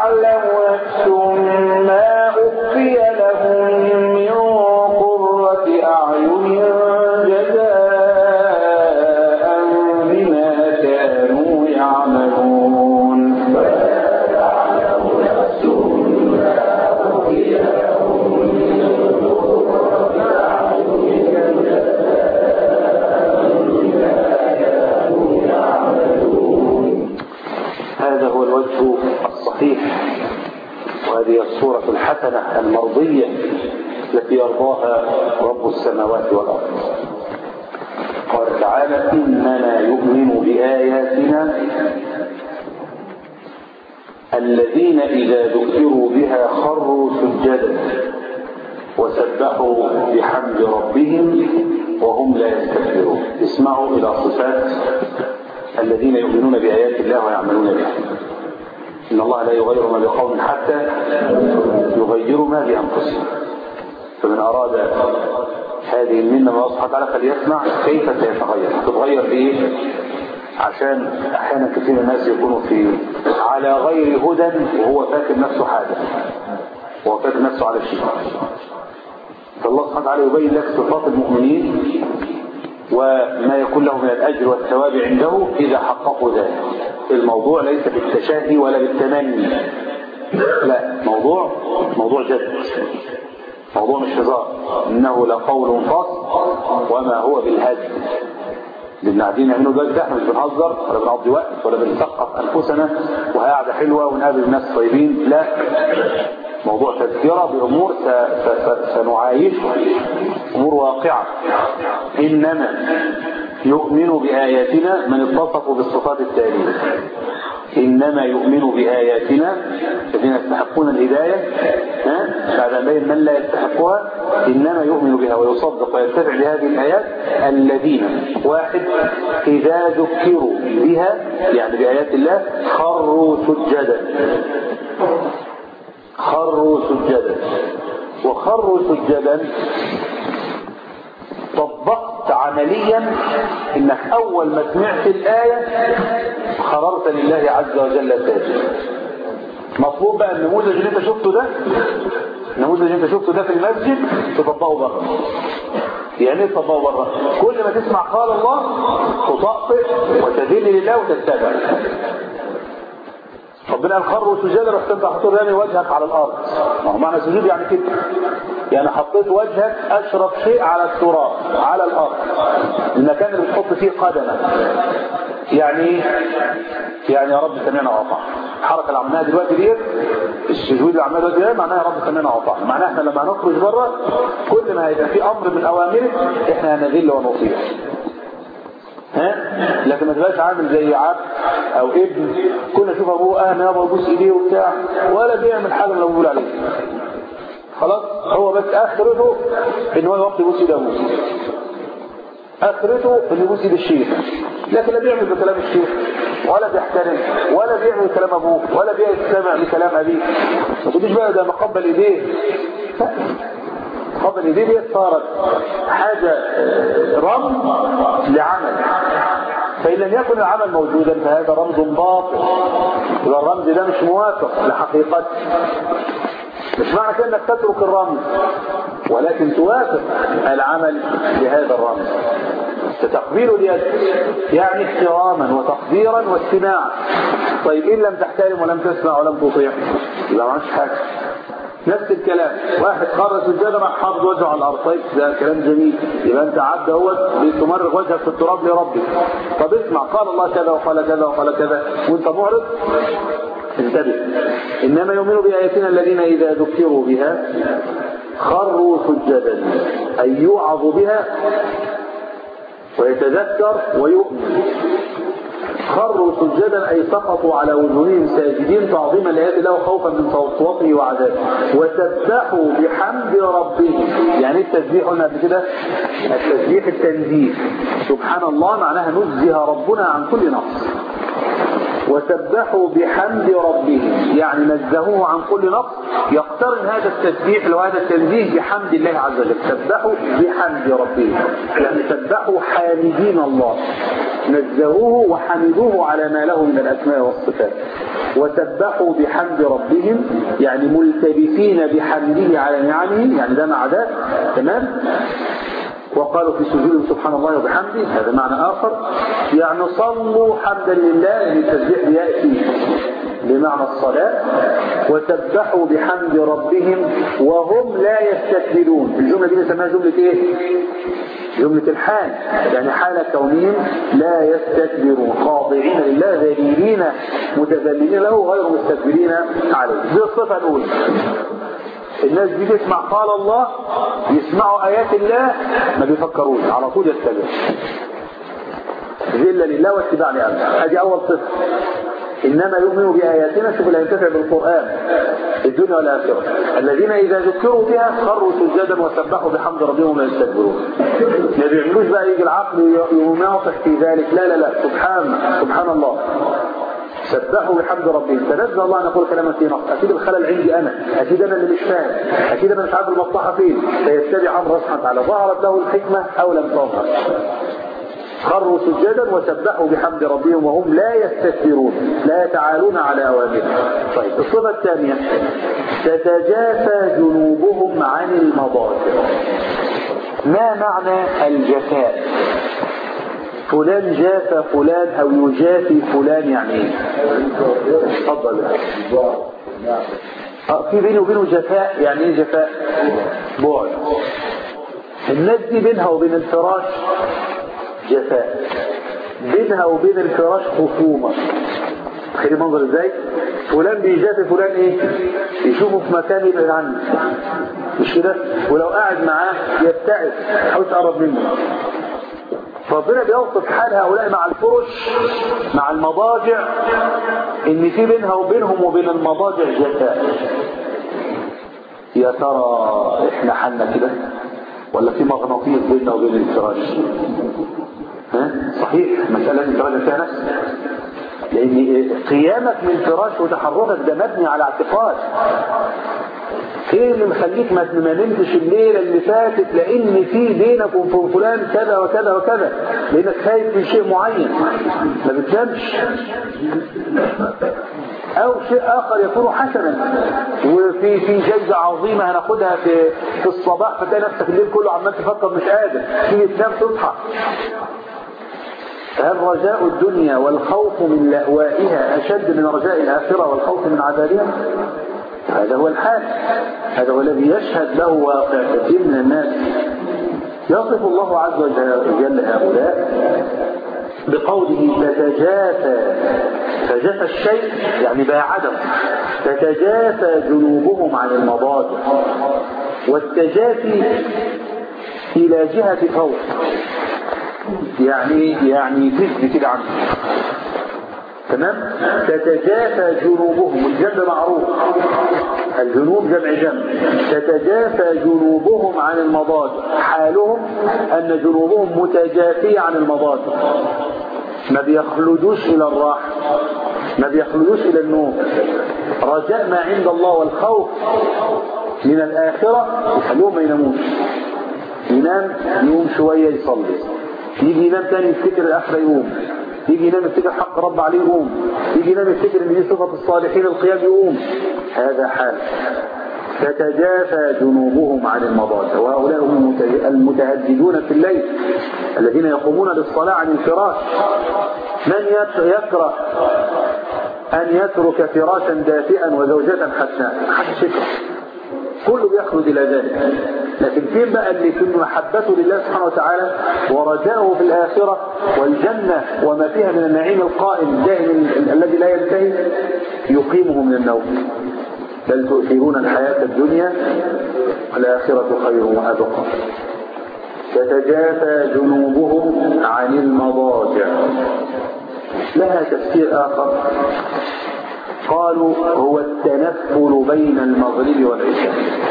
الحسنة المرضية التي يرضاها رب السماوات والأرض. قال تعالى إنما يؤمن بآياتنا الذين إذا ذكروا بها خروا سجدا وسبحوا بحمد ربهم وهم لا يستكبرون. اسمعوا إلى صفات الذين يؤمنون بآيات الله ويعملون بها. إن الله لا يغير ما بقوم حتى يغيروا ما بأنفسهم. فمن أراد هذه المنة من الله سبحانه وتعالى فليسمع كيف سيتغير. هتتغير بإيه؟ عشان أحيانا كثير من الناس يكونوا على غير هدى وهو فاكر نفسه حاجة، وهو فاكر نفسه على شيء. فالله سبحانه وتعالى يبين لك صفات المؤمنين وما يكون له من الأجر والثواب عنده إذا حققوا ذلك. الموضوع ليس بالتشاهي ولا بالتمني، لا، موضوع جد، موضوع مش هزار. إنه لقول فصل وما هو بالهزل. اللي قاعدين يعملوا ده احنا مش بنهزر ولا بنقضي وقت ولا بنثقف أنفسنا وهي قاعدة حلوة ونقابل الناس طيبين، لا، موضوع تذكرة بأمور سنعايشها، أمور واقعة. إنما يؤمن بآياتنا من اتصفوا بالصفات التالية. إنما يؤمن بآياتنا الذين يستحقون الهداية، بعد أن بين من لا يستحقها. إنما يؤمن بها ويصدق ويتبع بهذه الآيات الذين واحد إذا ذكروا بها يعني بآيات الله خروا سجدا. وخروا سجدا طبقت عمليا انك اول ما سمعت الآية خررت لله عز وجل ساجدا. مطلوب بقى النموذج اللي انت شفته ده في المسجد تطبقه بره. يعني ايه تطبقه بره؟ كل ما تسمع قال الله تطأطئ وتذل لله وتتبع. ربنا قال خروا سجدا، رحت انت حطيت رامي وجهك على الارض. ما هو معنى سجود يعني كده، يعني حطيت وجهك اشرف شيء على التراب على الارض، المكان اللي بتحط فيه قدمك. يعني يا رب سمعنا وأطعنا. الحركه اللي عملناها دلوقتي ديت، السجود اللي عملناه دلوقتي معناها يا رب سمعنا وأطعنا. معناها احنا لما هنخرج بره كل ما هيبقى في امر من اوامرك احنا هنذل ونطيع. لكن ما تبقاش عامل زي عبد او ابن كنا نشوف ابوه اهنا يبوس ايديه وبتاع ولا بيعمل حاجه من اللي بيقول عليه. خلاص هو بس اخرته ان هو يوقف يبوس ايد ابوه، اخرته ان يبوس ايد الشيخ، لكن لا بيعمل بكلام الشيخ ولا بيحترم ولا بيعمل بكلام ابوه ولا بيستمع لكلام ابيه. ما تقوليش بقى ده مقبل ايديه، قبل ايديه دي صارت حاجة رمز لعمل، فإن لم يكن العمل موجودا فهذا رمز باطل، يبقى الرمز ده مش موافق لحقيقته. مش معنى كده انك تترك الرمز ولكن توافق العمل بهذا الرمز. تقبيل اليد يعني احتراما وتقديرا واستماعا. طيب ان لم تحترم ولم تسمع ولم تطيع يبقى ما عملتش حاجه. نفس الكلام، واحد خرج سجادة راح حافظ وجهه على الارض، طيب ده كلام جميل، يبقى انت عبد اهوت بتمرغ وجهك في التراب لربك. طب اسمع قال الله كذا وقال كذا وقال كذا وانت معرض، انتبه. انما يؤمن بآياتنا الذين اذا ذكروا بها خروا سجدا، اي يوعظ بها ويتذكر ويؤمن. خروا سجدا أي سقطوا على وجوههم ساجدين تعظيما لآيات الله وخوفا من سخطه وعذابه. وسبحوا بحمد ربهم، يعني التسبيح قلنا قبل كده التسبيح التنزيه، سبحان الله معناها نزه ربنا عن كل نقص. وسبحوا بحمد ربهم يعني نزهوه عن كل نقص. يقترن هذا التسبيح وهذا التنزيه بحمد الله عز وجل. سبحوا بحمد ربهم يعني سبحوا حامدين الله، نزهوه وحمدوه على ما له من الأسماء والصفات. وسبحوا بحمد ربهم يعني ملتبسين بحمده على نعمه، يعني ده مع ده تمام. وقالوا في سجودهم سبحان الله وبحمده، هذا معنى آخر، يعني صلوا حمدا لله، يعني التسبيح يأتي بمعنى الصلاة. وسبحوا بحمد ربهم وهم لا يستكبرون. الجملة دي نسميها جملة ايه؟ جملة الحال، يعني حال كونهم لا يستكبرون، خاضعين لله ذليلين متذللين له غير مستكبرين عليه. دي الصفة الأولى. الناس دي تسمع قال الله، يسمعوا آيات الله ما بيفكروش، على طول يتبعوا. ذل لله واتباع لأمره، هذه أول صفة. إنما يؤمنوا بآياتنا، شوف اللي ينتفع بالقرآن في الدنيا والآخرة، الذين إذا ذكروا بها خروا سجدا وسبحوا بحمد ربهم لا يستكبرون. ما بيعملوش بقى يجي العقل يناطح في ذلك، لا لا لا، سبحان الله، سبحوا بحمد ربهم. تنزل الله أن يقول كلاما في نقص، أكيد الخلل عندي أنا، أكيد أنا اللي مش فاهم، أكيد أنا مش عارف المصلحة فين، فيتبع أمر سبحانه وتعالى. ظهرت له الحكمة أو لم تظهر. خروا سجدا وسبحوا بحمد ربهم وهم لا يستكبرون، لا يتعالون على أوامره. طيب الصفة الثانية، تتجافى جنوبهم عن المضاجع. ما معنى الجفاء؟ فلان جافى فلان أو يجافي فلان، يعني ايه؟ اتفضل. في بيني وبينه جفاء، يعني ايه جفاء؟ بعد. الناس دي بينها وبين الفراش جفاء، بينها وبين الفراش خصومة. تخيل المنظر ازاي؟ فلان بيجافي فلان ايه؟ يشوفه في مكان يبعد عنه، مش كده؟ ولو قاعد معاه يبتعد، ما يحاولش يقرب منه. ربنا بيوصف حال هؤلاء مع الفرش، مع المضاجع، ان في بينها وبينهم وبين المضاجع جفاء. يا ترى احنا حالنا كده ولا في مغناطيس بيننا وبين الفراش؟ صحيح، مسألة الفراش فيها نفس، لان قيامك من الفراش وتحركك ده مبني على اعتقاد. ايه اللي مخليك ما نمتش الليله اللي فاتت؟ لان في بينك وبين فلان كذا وكذا وكذا، لانك خايف من شيء معين ما بتنامش، او شيء اخر يكون حسنا، وفي جايزه عظيمه هناخدها في الصباح، فتلاقي نفسك الليل كله عمال تفكر مش قادر، تيجي تنام تصحى. هل رجاء الدنيا والخوف من لأوائها أشد من رجاء الآخرة والخوف من عذابها؟ هذا هو الحال، هذا هو الذي يشهد له واقع كثير من الناس. يصف الله عز وجل هؤلاء بقوله تتجافى، فجفى الشيء يعني باعده، تتجافى جنوبهم عن المضاجع. والتجافي إلى جهة فوق، يعني تجد كده عنه، تمام؟ تتجافى جنوبهم، الجنب معروف، الجنوب جمع جنب. تتجافى جنوبهم عن المضاجع، حالهم أن جنوبهم متجافية عن المضاجع، ما بيخلدوش إلى الراحة، ما بيخلدوش إلى النوم. رجاء ما عند الله والخوف من الآخرة يخلوهم ما يناموش. ينام يوم شوية يصلي، يجي ينام تاني يفتكر الآخرة يقوم، يجي ينام يفتكر حق رب عليه يقوم، يجي ينام يفتكر ان دي صفة الصالحين القيام يقوم. هذا حال. تتجافى جنوبهم عن المضاجع. وهؤلاء هم المتهجدون في الليل، الذين يقومون للصلاة عن الفراش. من يكره أن يترك فراشا دافئا وزوجة حسناء؟ محدش يكره، كله بيخرج إلى ذلك. لكن فين بقى اللي يكون محبته لله سبحانه وتعالى ورجاؤه في الآخرة والجنة وما فيها من النعيم القائم الدائم الذي لا ينتهي؟ يقيمه من النوم. بل تؤثرون الحياة الدنيا والآخرة خير وأبقى. تتجافى جنوبهم عن المضاجع. لها تفسير آخر، قالوا هو التنفل بين المغرب والعشاء،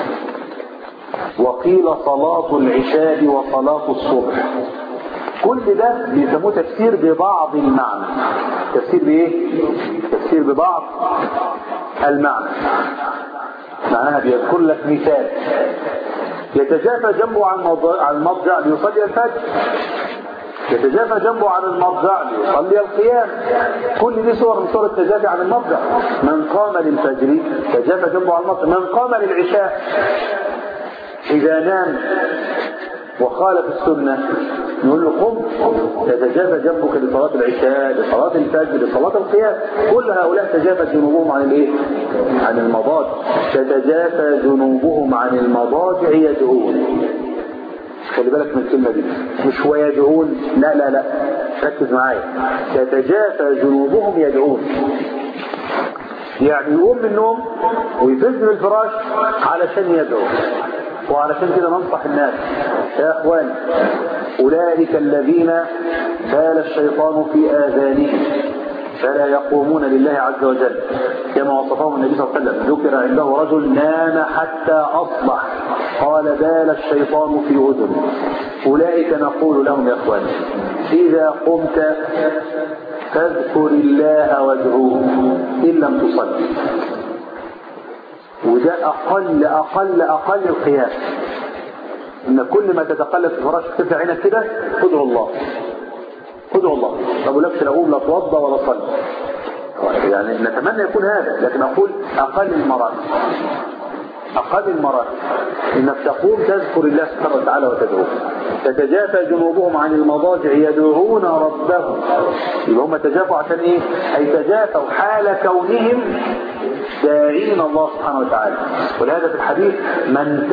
وقيل صلاة العشاء وصلاة الصبح. كل ده بيسموه تفسير ببعض المعنى. تفسير بايه؟ تفسير ببعض المعنى. معناها بيذكر لك مثال، يتجافى جنبه عن المضجع ليصلي الفجر، يتجافى جنبه عن المضجع ليصلي القيام. كل دي صور من صور التجافي عن المضجع. من قام للفجر تجافى جنبه عن المضجع، من قام للعشاء إذا نام وخالف السنة نقول له قم، تتجافى جنبك لصلاة العشاء، لصلاة الفجر، لصلاة القيام. كل هؤلاء تجافى جنوبهم عن الايه؟ عن المضاجع. تتجافى جنوبهم عن المضاجع يدعون. خلي بالك من الكلمة دي، مش ويدعون، لا لا لا، ركز معايا. تتجافى جنوبهم يدعون. يعني يقوم من النوم ويفز من الفراش علشان يدعو. وعلشان كده ننصح الناس يا اخوان، اولئك الذين بال الشيطان في اذانهم فلا يقومون لله عز وجل كما وصفهم النبي صلى الله عليه وسلم. ذكر عنده رجل نام حتى اصبح قال بال الشيطان في اذنه. اولئك نقول لهم يا اخوان اذا قمت فاذكر الله وادعوه ان لم تصلي. وده أقل القيام، إن كل ما تتقلب في فراش ترفع عينك كده ادعو الله. ما بقولكش لا أقوم لا أتوضى ولا أصلي، يعني نتمنى يكون هذا، لكن أقول أقل المرات إنك تقوم تذكر الله سبحانه وتعالى وتدعوه. تتجافى جنوبهم عن المضاجع يدعون ربهم. يبقى هم تجافوا عشان إيه؟ أي تجافوا حال كونهم داعين الله سبحانه وتعالى. ولهذا في الحديث من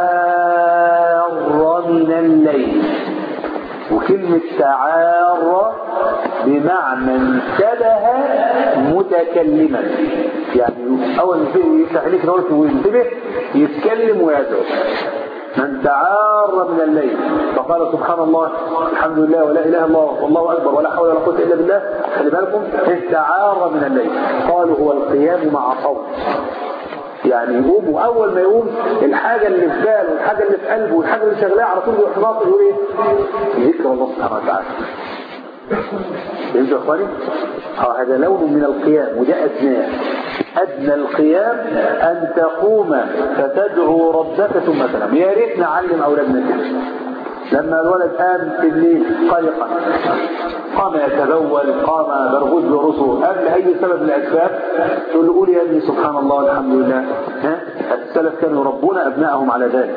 تعار من الليل، وكلمة تعار بمعنى انتبه متكلما، يعني أول ما يفتح عليك نورك وينتبه يتكلم ويدعو. من تعار من الليل فقال سبحان الله الحمد لله ولا إله إلا الله والله أكبر ولا حول ولا قوة إلا بالله. خلي بالكم تعار من الليل قالوا هو القيام مع صوت، يعني يقوم وأول ما يقوم الحاجة اللي في باله والحاجة اللي في قلبه والحاجة اللي شغلاه على طول يروح ناطق يقول إيه؟ ذكر الله سبحانه وتعالى. فهمتوا يا إخواني؟ هذا لون من القيام، وده أدنى القيام أن تقوم فتدعو ربك ثم تنام. يا ريت نعلم أولادنا كده. لما الولد قام في الليل قلقا، قام يتبول، قام برغوث برسه، قبل أي سبب من الأسباب تقول له قول يا ابني سبحان الله والحمد لله. السلف كانوا يربون أبنائهم على ذلك،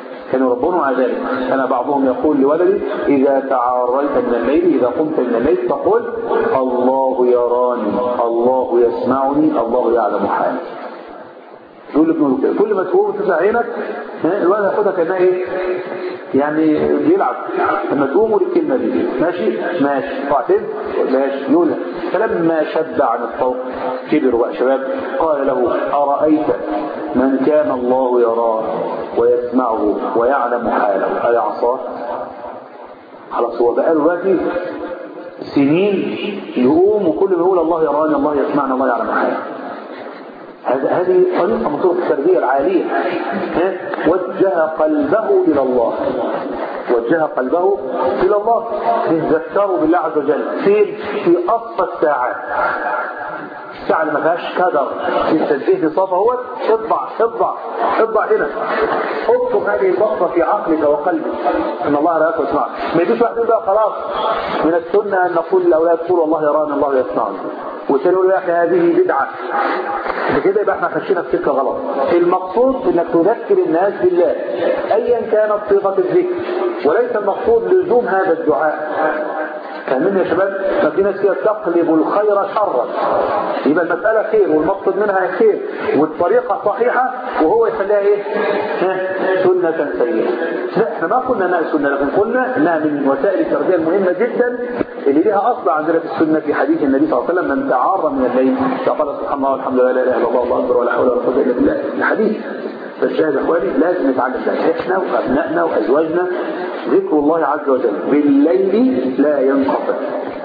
أنا بعضهم يقول لولدي إذا تعاريت من الليل، إذا قمت من الليل فقل الله يراني، الله يسمعني، الله يعلم حالي. يقول ابنه كده كل ما تقوم وتفتح عينك الولد هياخدها كانها ايه؟ يعني بيلعب. لما تقوموا للكلمه دي ماشي طاعتين ماشي يقول. فلما شد عن الطوق كبر بقى شباب قال له ارايت من كان الله يراه ويسمعه ويعلم حاله ايعصاه؟ خلاص هو بقى له دلوقتي سنين يقوم وكل ما يقول الله يراني الله يسمعني الله يعلم حاله. هذه طريقة من طرق التربية العالية. وجه قلبه إلى الله، تذكروا بالله عز وجل في أقصى الساعات، الساعة اللي ما فيهاش كدر، التنبيه بصفة هو اطبع هنا، اطلق هذه البصرة في عقلك وقلبك ان الله لا يسمعك. ما يجيش واحد يقول بقى خلاص من السنة ان نقول للاولاد قولوا الله يرانا الله يسمعنا، وتقولوا يا اخي هذه بدعة، بكده يبقى احنا خشينا في سكة غلط. المقصود انك تذكر الناس بالله ايا كانت صيغة الذكر، وليس المقصود لزوم هذا الدعاء. فاهمين يا شباب؟ ما في ناس كده تقلب الخير شرا، يبقى المسألة خير والمقصد منها خير والطريقة صحيحة وهو يخليها ايه؟ سنة سيئة. لا احنا ما قلنا انها سنة، لكن قلنا انها من وسائل التربية المهمة جدا اللي لها اصل عندنا في السنة. في حديث النبي صلى الله عليه وسلم من تعار من الليل فقال سبحان الله والحمد لله لا اله الا الله والله اكبر ولا حول ولا قوة الا بالله. الحديث فالشاهد اخواني لازم نتعلم ذلك احنا وابنائنا وازواجنا. ذكر الله عز وجل بالليل لا ينقطع،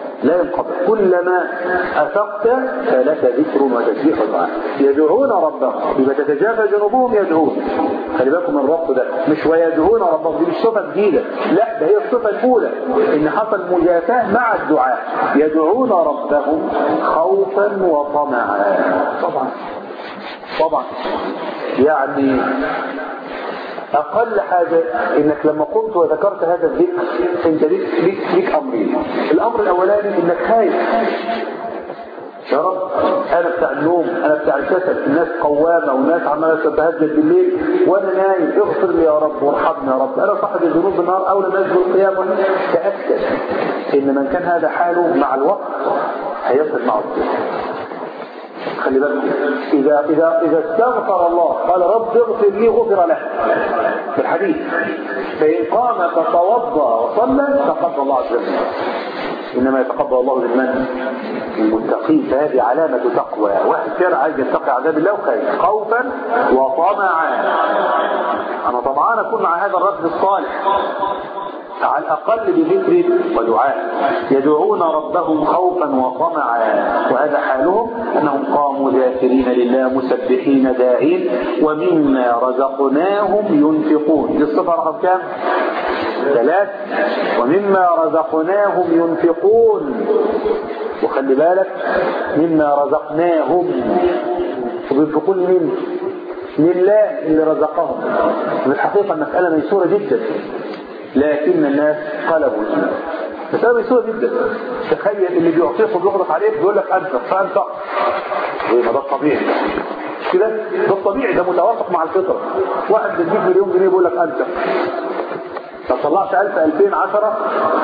كلما أفقت فلك ذكر وتسبيح ودعاء. يدعون ربهم بما تتجافى جنوبهم يدعون. خلي بالكم من الربط ده، مش ويدعون ربهم، دي مش صفة جديدة، لا ده هي الصفة الأولى إن حصل مجافاة مع الدعاء. يدعون ربهم خوفا وطمعا. طبعا يعني أقل حاجة إنك لما قمت وذكرت هذا الذكر أنت ليك أمرين. الأمر الأولاني إنك خايف يا رب، أنا بتاع النوم، أنا بتاع الكسل، الناس قوامة والناس عمالة تتهجد بالليل وأنا نايم، اغفر لي يا رب وارحمني يا رب، أنا صاحب الذنوب بالنهار أولى الناس بالقيام. تأكد إن من كان هذا حاله مع الوقت هيصل معه الصيام. خلي بالك إذا استغفر الله قال رب اغفر لي غفر له في الحديث، فإن قام فتوضأ وصلى تقبل الله عز وجل. إنما يتقبل الله بالمن المتقين. فهذه علامة تقوى. واحد فعلا عايز يتقي عذاب الله وخايف خوفا وطمعا. أنا طبعا أكون مع هذا الرجل الصالح على الأقل بذكر ودعاء، يدعون ربهم خوفا وطمعا، وهذا حالهم أنهم قاموا ذاكرين لله مسبحين داعين ومما رزقناهم ينفقون. دي الصفة رقم كام؟ 3. ومما رزقناهم ينفقون. وخلي بالك مما رزقناهم، وبينفقون مين؟ لله اللي رزقهم. بالحقيقة المسألة ميسورة جدا، لكن الناس قلبوا الإيمان. مسألة ميسورة جدا. تخيل اللي بيعطيك وبيغلق عليك بيقول لك أنفق فأنفق. ما ده الطبيعي مش كده؟ ده الطبيعي، ده متوافق مع الفطرة. واحد بيديك مليون جنيه بيقول لك أنفق. ما طلعش 1000 2000 10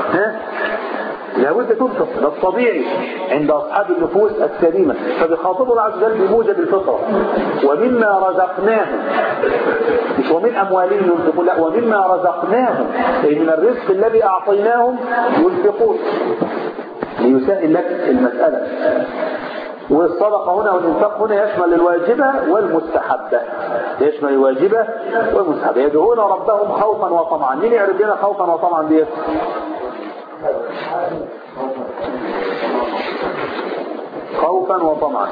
لابد تنفق. ده الطبيعي عند أصحاب النفوس السليمة. فبيخاطبوا الله عز وجل بموجب الفطرة. ومما رزقناهم، مش ومن أموالهم ينفقون، لا ومما رزقناهم، أي من الرزق الذي أعطيناهم ينفقون، ليسهل لك المسألة. والصدقة هنا والإنفاق هنا يشمل الواجبة والمستحبة، يشمل الواجبة والمستحبة. يدعون ربهم خوفا وطمعا. مين يعرف لنا خوفا وطمعا دي؟ خوفا وطمعا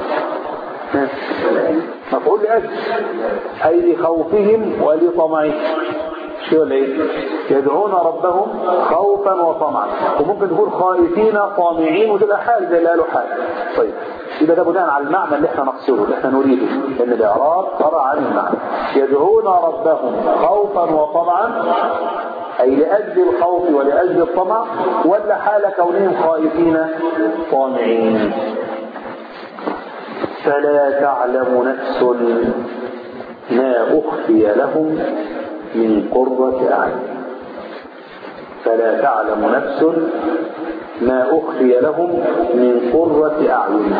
مفعول لأجل، أي لخوفهم ولطمعهم. شو ولا ايه؟ يدعون ربهم خوفا وطمعا. وممكن تكون خائفين طامعين وتبقى حال زي اللي قالوا حال. طيب يبقى ده بناء على المعنى اللي احنا نقصده اللي احنا نريده، لان الاعراب طرى عن المعنى. يدعون ربهم خوفا وطمعا، أي لأجل الخوف ولأجل الطمع، ولا حال كونهم خائفين طامعين. فلا تعلم نفس ما أخفي لهم من قرة أعين. فلا تعلم نفس ما أخفي لهم من قرة أعين.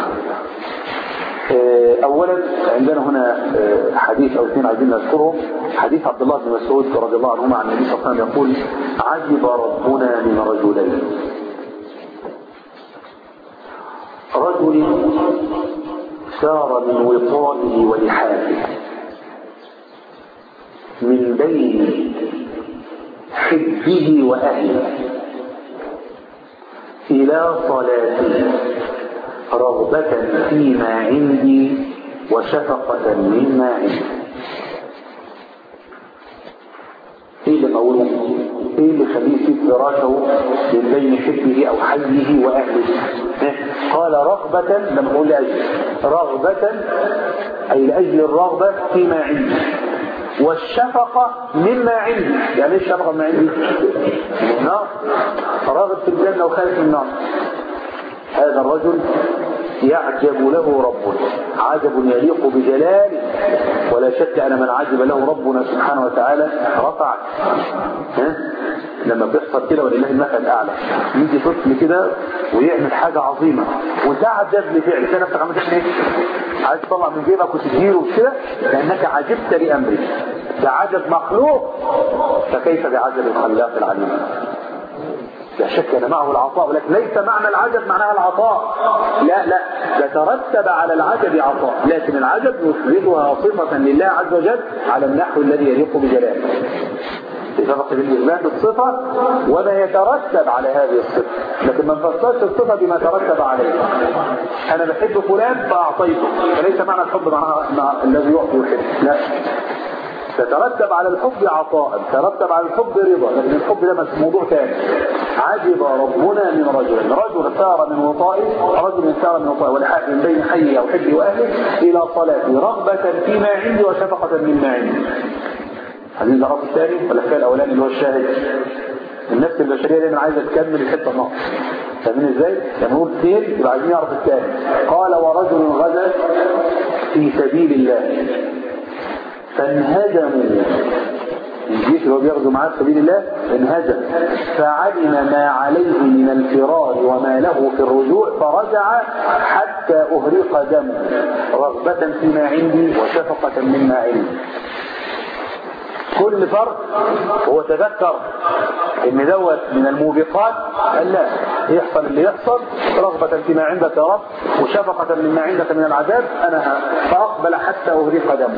أولا عندنا هنا حديث أو اثنين عايزين نذكرهم. حديث عبد الله بن مسعود رضي الله عنهما عن النبي صلى الله عليه وسلم يقول: عجب ربنا من رجلين، رجل سار من وطائه ولحافه من بين حبه وأهله إلى صلاته رغبة فيما عندي وشفقة مما عندي. ايه اللي قوله؟ ايه اللي خليه يسيب فراشه من بين حبه او حيه واهله؟ قال رغبة، لما نقول لاجل رغبة اي لاجل الرغبة فيما عندي، والشفقة مما عندي. يعني ايه الشفقة مما عندي؟ النار، راغب في الجنة وخايف من النار. هذا الرجل يعجب له ربنا عجب يليق بجلاله، ولا شك أن من عجب له ربنا سبحانه وتعالى رفع. لما بيحصل كده ولله المثل الأعلى، يجي طفل كده ويعمل حاجة عظيمة وانت عجب لفعل، كان نفسك عملت ايه؟ عايز تطلع من جيبك وتديره كده لأنك عجبت لأمره. ده عجب مخلوق، فكيف بعجب الخلاق العليم؟ لا شك أن معه العطاء، ولكن ليس معنى العجب معناها العطاء، لا يترتب على العجب عطاء، لكن العجب يثبتها صفة لله عز وجل على النحو الذي يليق بجلاله. فرق بين إثبات الصفة وما يترتب على هذه الصفة، لكن ما نفسرش الصفة بما ترتب عليها. أنا بحب فلان فأعطيته، فليس معنى الحب معناها الذي يعطي يحب، لا. تترتب على الحب عطاء، ترتب على الحب رضا، لكن الحب ده موضوع ثاني. عجب ربنا من رجل سار من وطائه، رجل سار من وطائه والحق من بين حيه او حبه واهله الى صلاته رغبة فيما عندي وشفقة مما عندي. هذه الرأس الثاني ولا الكلام الاولاني اللي هو الشاهد؟ النفس البشريه دايما عايزه تكمل الحته الناقصه. فاهمين ازاي؟ لما نقول اثنين يبقى عايزين نعرف الثاني. قال: ورجل غزا في سبيل الله فانهزموا، الجيش اللي هو بيغزو معاه في سبيل الله انهزم، فعلم ما عليه من الفرار وما له في الرجوع فرجع حتى أهرق دمه رغبة فيما عندي وشفقة مما عندي. كل فرد هو تذكر ان دوت من الموبقات، قال لا، يحصل اللي يحصل رغبة فيما عندك يا رب وشفقة مما عندك من العذاب أنا فأقبل حتى أغرق دمه.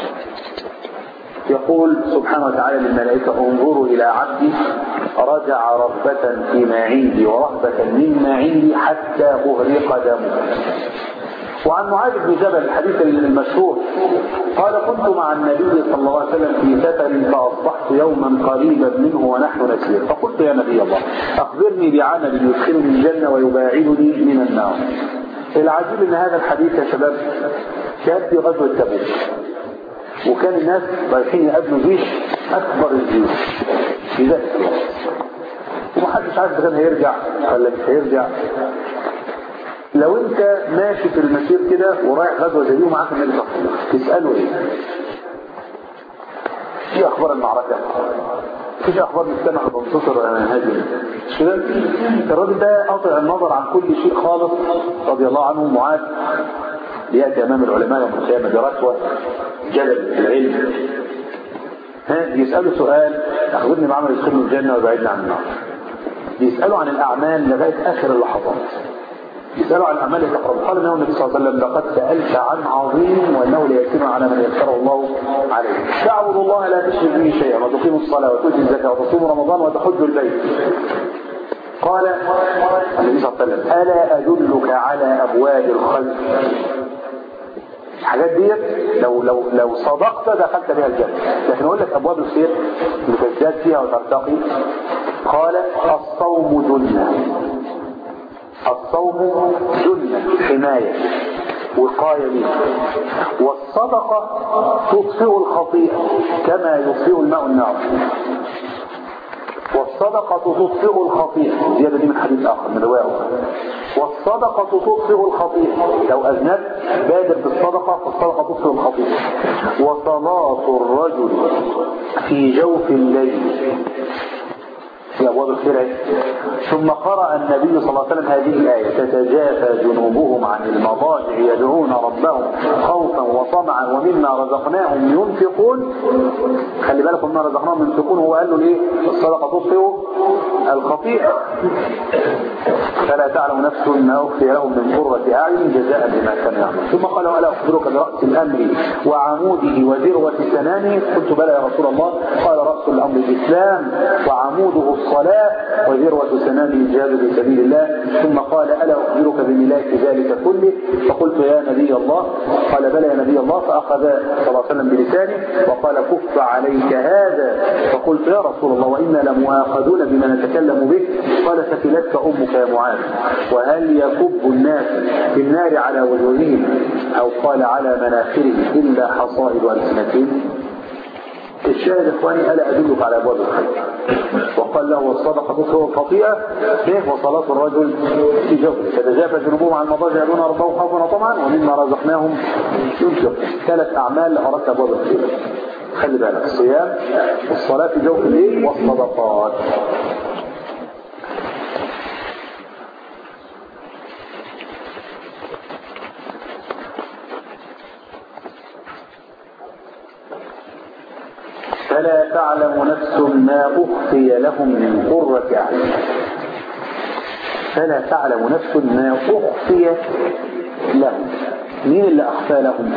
يقول سبحانه وتعالى للملائكة انظروا إلى عبدي رجع رغبة فيما عندي ورهبة مما عندي حتى أغرق دمه. وعن معاذ بن جبل الحديث المشهور قال كنت مع النبي صلى الله عليه وسلم في سفر فأصبحت يوما قريبا منه ونحن نسير فقلت يا نبي الله أخبرني بعمل يدخلني الجنة ويباعدني من النار. العجيب ان هذا الحديث يا شباب كان في غزوة تبوك وكان الناس رايحين يقابلوا جيش أكبر الجيوش في ذات الوقت ومحدش عارف كان هيرجع ولا مش هيرجع. لو انت ماشي في المسير كده ورايح غزوة زي دي ومعاك النبي صلى الله عليه وسلم تسأله ايه؟ ايه اخبار المعركة؟ مفيش اخبار مجتمع بنتصر هذه مش كده؟ الراجل ده قاطع النظر عن كل شيء خالص رضي الله عنه. معاذ يأتي امام العلماء يوم القيامة بركوة جلل العلم يسأله سؤال اخبرني بعمل يدخلني الجنة ويبعدني عن النار. يسأله عن الاعمال لغاية اخر اللحظات. يسألوا عن الأعمال يتقرب. قال له النبي صلى الله عليه وسلم لقد سألت عن عظيم وأنه ليتم على من يسره الله عليه. تعبد الله لا تشرك به شيئا وتقيم الصلاة وتؤتي الزكاة وتصوم رمضان وتحج البيت. قال النبي صلى الله عليه وسلم ألا أدلك على أبواب الخير. الحاجات دي لو صدقت دخلت بها الجنة. لكن أقول لك أبواب الخير اللي تزداد فيها وترتقي. قال الصوم جنة. الصوم جنة حماية وقاية لي. والصدقة تطفئ الخطيئة كما يطفئ الماء النار. والصدقة تطفئ الخطيئة زيادة دي من حديث آخر من رواية أخرى. والصدقة تطفئ الخطيئة لو أذنبت بادر بالصدقة فالصدقة تطفئ الخطيئة. وصلاة الرجل في جوف الليل في أبواب الخير. ثم قرأ النبي صلى الله عليه وسلم هذه الآية تتجافى جنوبهم عن المضاجع يدعون ربهم خوفا وطمعا ومما رزقناهم ينفقون. خلي بالكم مما رزقناهم ينفقون هو قال له ليه الصدقة تطفئ الخطيئة. فلا تعلم نفس ما أخفي لهم من قرة أعين جزاء بما كانوا يعملون. ثم قال ألا أخبرك برأس الأمر وعموده وذروة سنامه. قلت بلى يا رسول الله. قال رأس الأمر الإسلام وعموده الصلاة وذروة سنامه الجهاد في سبيل الله. ثم قال ألا أخبرك بملاك ذلك كله. فقلت يا نبي الله. قال بلى يا نبي الله. فأخذ صلى الله عليه وسلم بلسانه وقال كف عليك هذا. فقلت يا رسول الله وإنا لمؤاخذون بما نتكلم به. قال ثكلتك أمك يا معاذ. وهل يكب الناس في النار على وجوههم أو قال على مناخرهم إلا حصائد ألسنتهم. الشاهد إخواني ألا أدلك على أبواب الخير. وقال له الصدقة تطفئ الخطيئة وصلاة الرجل في جوفه تتجافى جنوبهم عن المضاجع يدعون ربهم خوفا وطمعا ومما رزقناهم ينفقون. 3 أعمال أردت أبواب الخير. خلي بالك الصيام والصلاة في جوف الليل والصدقات. فلا تعلم نفس ما أخفي لهم من قرة أعين. فلا تعلم نفس ما أخفي لهم. مين اللي أخفى لهم؟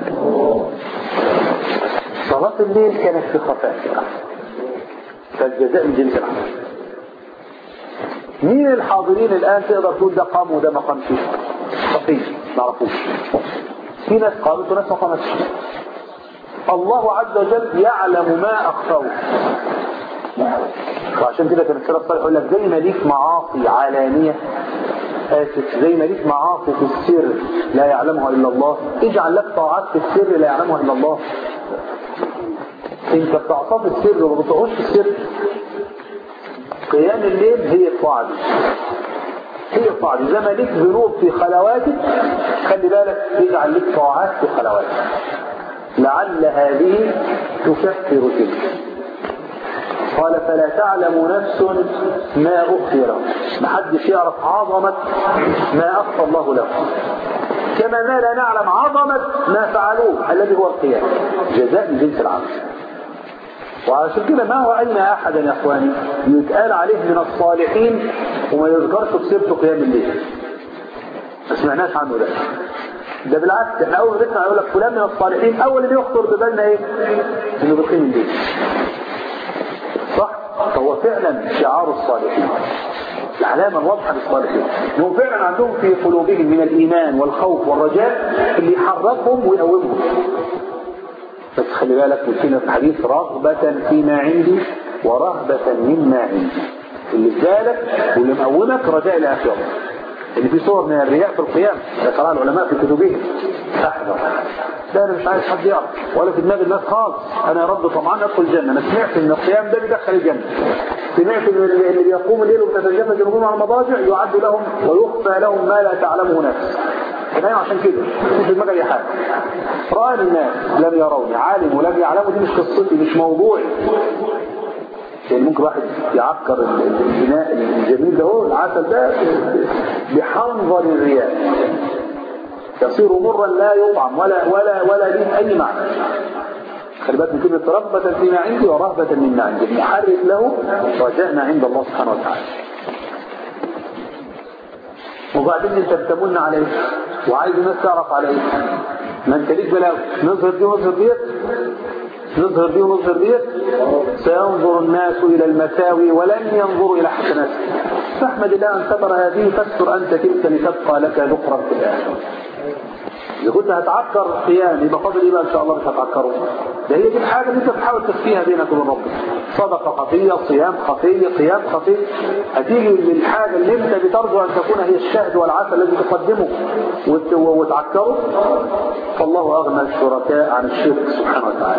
صلاة الليل كانت في خفاء فالجزاء من جنس العمل. مين الحاضرين الآن تقدر تقول ده قام وده ما قامش؟ خفي ما عرفوش. في ناس قامت وناس ما قامتش. الله عز وجل يعلم ما أخفوه. وعشان كده كان السلف الصالح يقول لك زي ما ليك معاصي علانية زي ما ليك معاصي في السر لا يعلمها إلا الله اجعل لك طاعات في السر لا يعلمها إلا الله. انت بتعصى في السر وما بتعوش في السر. قيام الليل هي الطاعة دي. هي الطاعة دي. زي ما ليك ذنوب في خلواتك خلي بالك اجعل لك طاعات في خلواتك لعل هذه تكفر تلك. قال فلا تعلم نفس ما أخفي له. محدش يعرف عظمة ما أخفى الله له كما ما لا نعلم عظمة ما فعلوه الذي هو القيام. جزاء من جنس العمل. وعشان كده ما هو أين أحدا يا أخواني يتقال عليه من الصالحين وما يذكرش بسيرته قيام الليل، ما سمعناش عنه ده بالعكس. احنا أول ما نسمع يقول لك فلان من الصالحين، أول اللي يخطر ببالنا إيه؟ إنه بيقيم الليل، صح؟ فهو فعلا شعار الصالحين، العلامة الواضحة للصالحين انهم فعلا عندهم في قلوبهم من الإيمان والخوف والرجاء اللي يحركهم ويقومهم. بس خلي بالك في الحديث رغبة فيما عندي ورهبة مما عندي، اللي في بالك واللي مقومك رجاء الآخرة. اللي في صور من الرياء في القيام ذكرها العلماء في كتبهم، احذر، ده انا مش عايز حد يعرف ولا في دماغ الناس خالص. انا يا رب طمعان ادخل الجنه، انا سمعت ان القيام ده بيدخل الجنه، سمعت ان اللي بيقوم الليل وتتجمد جنوبهم على المضاجع يعد لهم ويخفى لهم ما لا تعلمه نفس. انا عشان كده مش في دماغي اي حاجه. رأى الناس لم يروني، عالم ولم يعلموا، دي مش قصتي، مش موضوعي. يعني ممكن واحد يعكر البناء الجميل ده، هو العسل ده بحنظر الرياء يصير مرا لا يطعم ولا ليه اي معنى. خلي بالك من كلمه رغبه فيما عندي ورهبه مما عندي، نحرك له رجاءنا عند الله سبحانه وتعالى. وبعدين انت بتمن عليه وعايز الناس تعرف عليه، ما انت ليك بلاوي، نظهر دي ونظهر ديت، نظهر دي ونظهر ديت، سينظر الناس إلى المساوي ولن ينظروا إلى حسنات. فاحمد الله أن ستر هذه، فاستر أنت تلك لتبقى لك ذكرا في الآخرة. إذا كنت هتعكر قيام يبقى فاضل إيه بقى إن شاء الله؟ مش هتعكره. ده هي دي الحاجة اللي أنت بتحاول تخفيها بينك وبين ربك. صدقة خفية، صيام خفي، قيام خفي، هتيجي للحاجة اللي أنت بترجو أن تكون هي الشهد والعسل الذي تقدمه وتعكره. فالله أغنى الشركاء عن الشرك سبحانه وتعالى.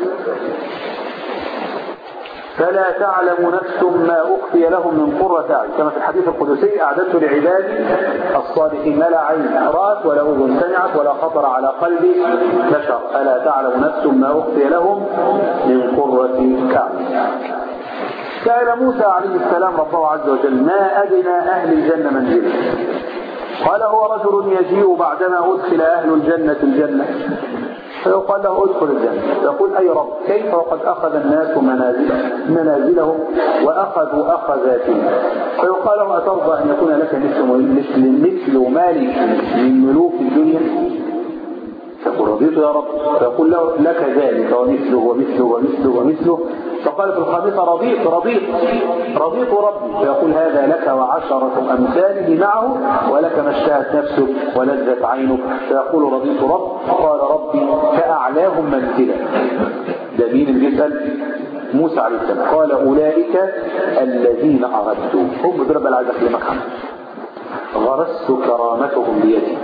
فلا تعلم نفس ما أخفي لهم من قرة أعين، كما في الحديث القدسي: أعددت لعبادي الصالحين ما لا عين رأت ولا أذن سمعت ولا خطر على قلب بشر. فلا تعلم نفس ما أخفي لهم من قرة أعين. سأل موسى عليه السلام ربه عز وجل: ما أدنى أهل الجنة منزلا؟ قال: هو رجل يجيء بعدما أدخل أهل الجنة الجنة فيقال له: ادخل الجنة. يقول: أي رب، كيف وقد أخذ الناس منازلهم وأخذوا أخذاتهم؟ فيقال له: أترضى أن يكون لك مثل مالك من ملوك الدنيا؟ يقول: رضيت يا رب. فيقول له: لك ذلك ومثله ومثله ومثله ومثله. فقال في الخامسة: رضيت ربي. فيقول: هذا لك وعشرة أمثاله معه، ولك ما اشتهت نفسك ولذت عينك. فيقول: رضيت رب. قال: ربي فأعلاهم منزلا. ده مين اللي بيسأل؟ موسى عليه السلام. قال: أولئك الذين أردت، هم دول بقى عايز أكلمك عنهم. غرست كرامتهم بيدي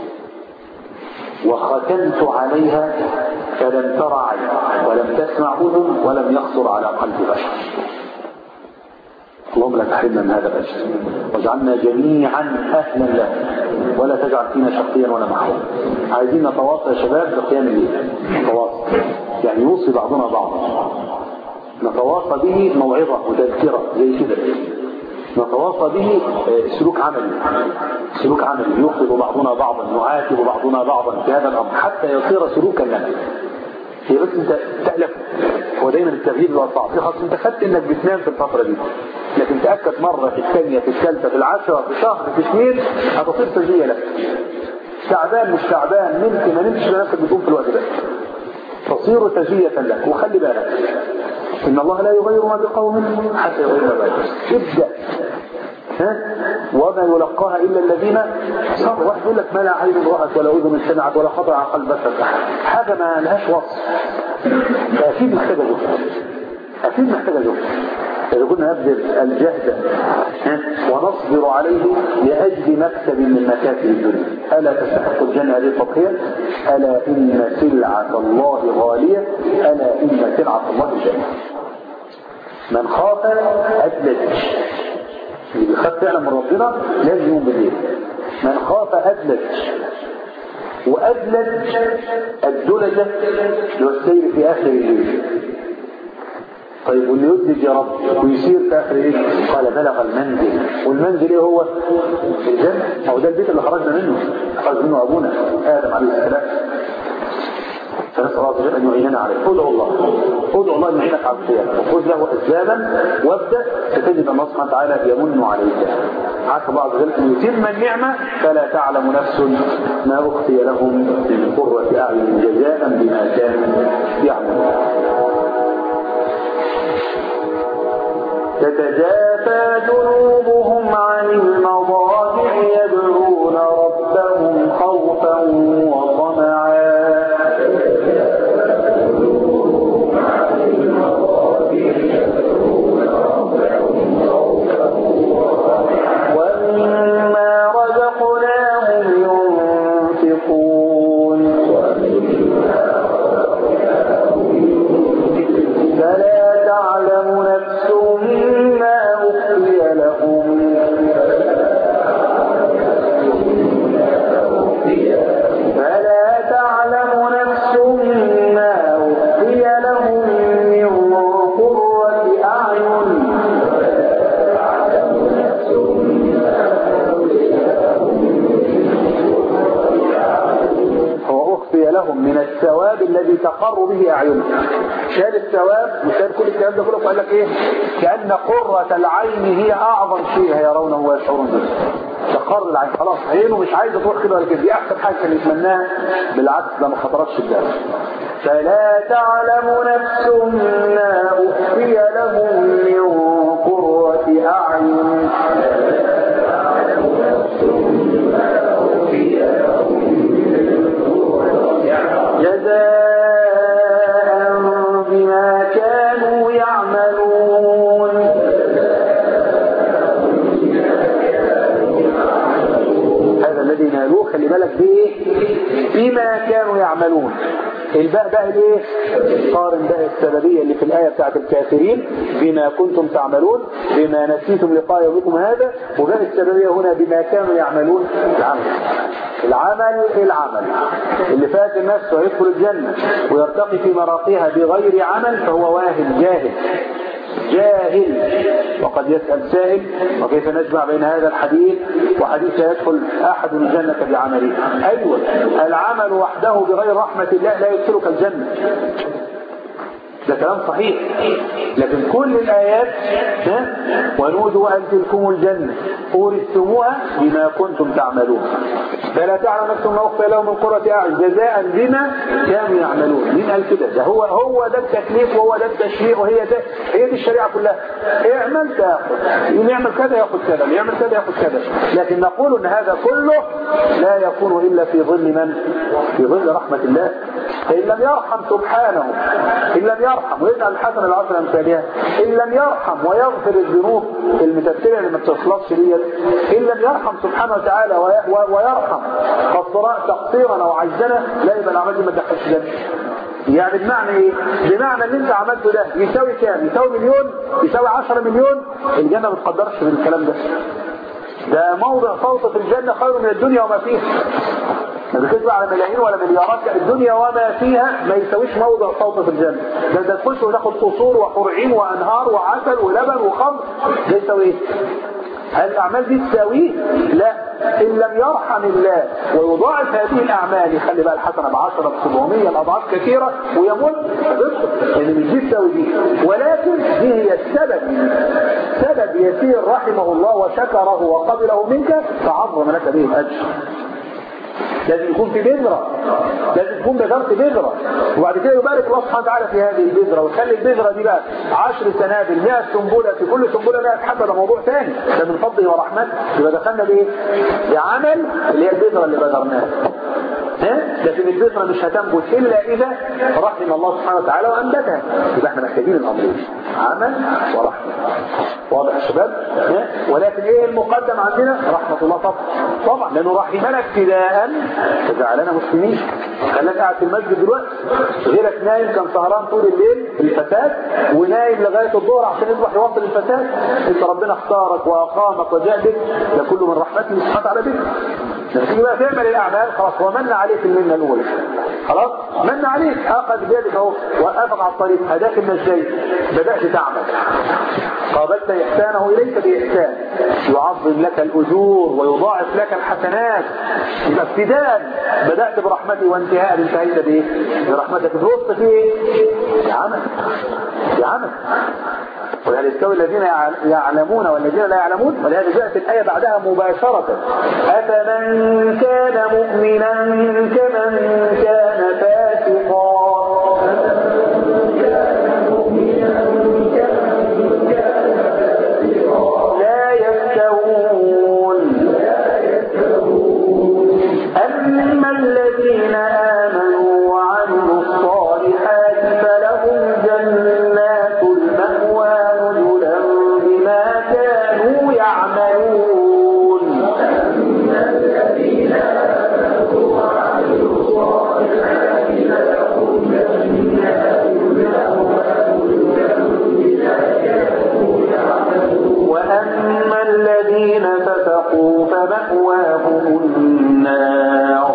وختمت عليها فلم ترى عين ولم تسمع أذن ولم يخطر على قلب بشر. اللهم لا تحرمنا من هذا الأجر واجعلنا جميعا أهلا له ولا تجعل فينا شقيا ولا محروم. عايزين نتواصل يا شباب بقيام الليل، نتواصل يعني يوصي بعضنا بعضا، نتواصل به موعظة وتذكرة زي كده، نتواصى به سلوك عملي يخطب بعضنا بعضا، نعاتب بعضنا بعضا في هذا الأمر حتى يصير سلوكا لنا. هي بس انت تألف، هو دايما التغيير والصعب، خاصة انت خدت انك بتنام في الفترة دي، لكن تأكد مرة في الثانية في الثالثة في العشرة في شهر في سنين هتصير سجية لك. تعبان مش تعبان، نمت ما نمتش لنفسك بتقوم في الوقت ده، تصير سجية لك. وخلي بالك إن الله لا يغير ما بقوم حتى يغير ما بقوم. ابدأ وما يلقاها إلا الذين صبروا. واحد يقول لك: ما لا عين رأت ولا أذن سمعت ولا خطر على قلب بشر، حاجة ما لهاش وصف. فأكيد محتاجة جهد، إذا كنا نبذل الجهد ونصبر عليه لأجل مكسب من مكاسب الدنيا. ألا تستحق الجنة هذه التضحية؟ ألا إن سلعة الله غالية، ألا إن سلعة الله الجنة. من خاف أدلج، اللي بيخاف فعلا من ربنا لازم يقوم بالليل. من خاف أدلج، وأدلج الدلجة والسير في آخر الليل. طيب واللي يدلج يا رب ويسير في آخر الليل؟ قال: بلغ المنزل. والمنزل ايه هو؟ الجنة. هو ده البيت اللي خرج منه أبونا آدم عليه السلام. فنسأل الله عز وجل أن يعيننا عليه. ادعو الله أن يعينك على الصيام وخذ له أسبابا وابدأ ستجد الله سبحانه وتعالى يمن عليك. عسى الله عز وجل أن يتم النعمة فلا تعلم نفس ما أخفي لهم من قرة أعين جزاء بما كانوا يعملون. تتجافى جنوبهم عن المضاجع يدعون ربهم خوفا وطمعا ومما رزقناهم ينفقون فلا تعلم نفس ما أخفي لهم من قرة أعين هو أخفي لهم من الثواب الذي تقر به أعينهم. شال الثواب وشال كل الكلام ده كله وقال لك إيه؟ كأن قرة العين هي أعظم شيء يرونه ويشعرون به. تقر العين خلاص عينه مش عايزة تروح كده ولا كده، دي أحسن حاجة كان يتمناها، بالعكس ده ما خطرتش الدم. فلا تعلم نفس ما أخفي لهم من قرة أعين جزاء بما كانوا يعملون. هذا الذي نالوه خلي بالك بإيه؟ بما كانوا يعملون. الباء بقى الايه؟ قارن بقى السببية اللي في الآية بتاعت الكافرين بما كنتم تعملون بما نسيتم لقاء يومكم هذا، وبقى السببية هنا بما كانوا يعملون العمل اللي فات نفسه يدخل الجنة ويرتقي في مراقيها بغير عمل فهو واهن جاهل. وقد يسأل سائل وكيف نجمع بين هذا الحديث وحديث يدخل أحد الجنة بعمله؟ أيوة، العمل وحده بغير رحمة الله لا يدخلك الجنة، ده كلام صحيح. لكن كل الآيات ونودوا أن تلكم الجنة أورثتموها بما كنتم تعملون فلا تعلم نفس ما أخفي لهم من قرة أعين جزاء بما كانوا يعملون. مين قال كده؟ ده هو ده التكليف وهو ده التشريع هي دي الشريعة كلها. اعمل تاخذ، يعمل كذا ياخذ كذا، يعمل كذا ياخذ كذا. لكن نقول ان هذا كله لا يكون الا في ظل من؟ في ظل رحمة الله. فإن لم يرحم سبحانه، إن لم يرحم ويجعل الحسن العشر أمثالها، إن لم يرحم ويغفر الذنوب المتسلة اللي ما بتصلصش ديت، إن لم يرحم سبحانه وتعالى ويرحم تقصيرا أو عجزنا، لا يبقى الأعمال دي ما تدخلش جنة. يعني بمعنى ايه؟ بمعنى ان انت عملته ده يساوي كام؟ يساوي مليون؟ يساوي 10 مليون؟ الجنة ما تقدرش من الكلام ده موضع صوت في الجنة خير من الدنيا وما فيها. ما بتكتب على ملايين ولا مليارات، الدنيا وما فيها ما يساويش موضع صوت في الجنة. ده تخش وتاخد قصور وحورعين وانهار وعسل ولبن وخمر، ده يساوي ايه؟ هل الأعمال دي تساويه؟ لا. إن لم يرحم الله ويضاعف هذه الأعمال يخلي بقى الحسنة ب10 ب700 الأضعاف كثيرة ويموت يعني مش دي تساوي دي، ولكن دي هي سبب يسير رحمه الله وشكره وقبله منك فعظم لك به الأجر. لازم يكون في بذرة، لازم يكون بذرة بذرة، وبعد كده يبارك الله سبحانه وتعالى في هذه البذرة ويخلي البذرة دي بقى 10 سنابل 100 سنبلة، في كل سنبلة 100 حبة، ده موضوع ثاني، ده من فضله ورحمته. يبقى دخلنا بايه؟ بعمل اللي هي البذرة اللي بذرناها. لكن البذرة مش هتنبت إلا إذا رحم الله سبحانه وتعالى وأنبتها. يبقى احنا محتاجين الأمرين، عمل ورحمة. واضح يا شباب؟ ولكن ايه المقدم عندنا؟ رحمة الله طبعا، لأنه رحمنا ابتداء فجعلنا مسلمين. خلاك قاعد في المسجد دلوقتي، غيرك نايم كان سهران طول الليل الفساد ونايم لغاية الظهر عشان يصبح يوصل الفساد. انت ربنا اختارك وأقامك وجاء بك، ده كله من رحمته سبحانه وتعالى بك. لما تيجي بقى تعمل الأعمال خلاص هو من عليك المنة الأولى، خلاص من عليك، أخذ بيدك اهو وقفك على الطريق، هداك النجدين، بدأت تعمل. قابلت إحسانه إليك بإحسان، يعظم لك الأجور ويضاعف لك الحسنات. يبقى ابتداء بدأت برحمتي وانتهاء انتهيت بإيه؟ برحمتك. الوسط في إيه؟ بعمل. وهل يستوي الذين يعلمون والذين لا يعلمون؟ ولهذا جاءت الآية بعدها مباشرة: أفمن كان مؤمنا كمن كان فاسقا. لا يستوون. أما الذين آمنوا وعملوا الصالحات فلهم جنات المأوى نزلا بما كانوا يعملون. وأما الذين فسقوا فمأواهم النار.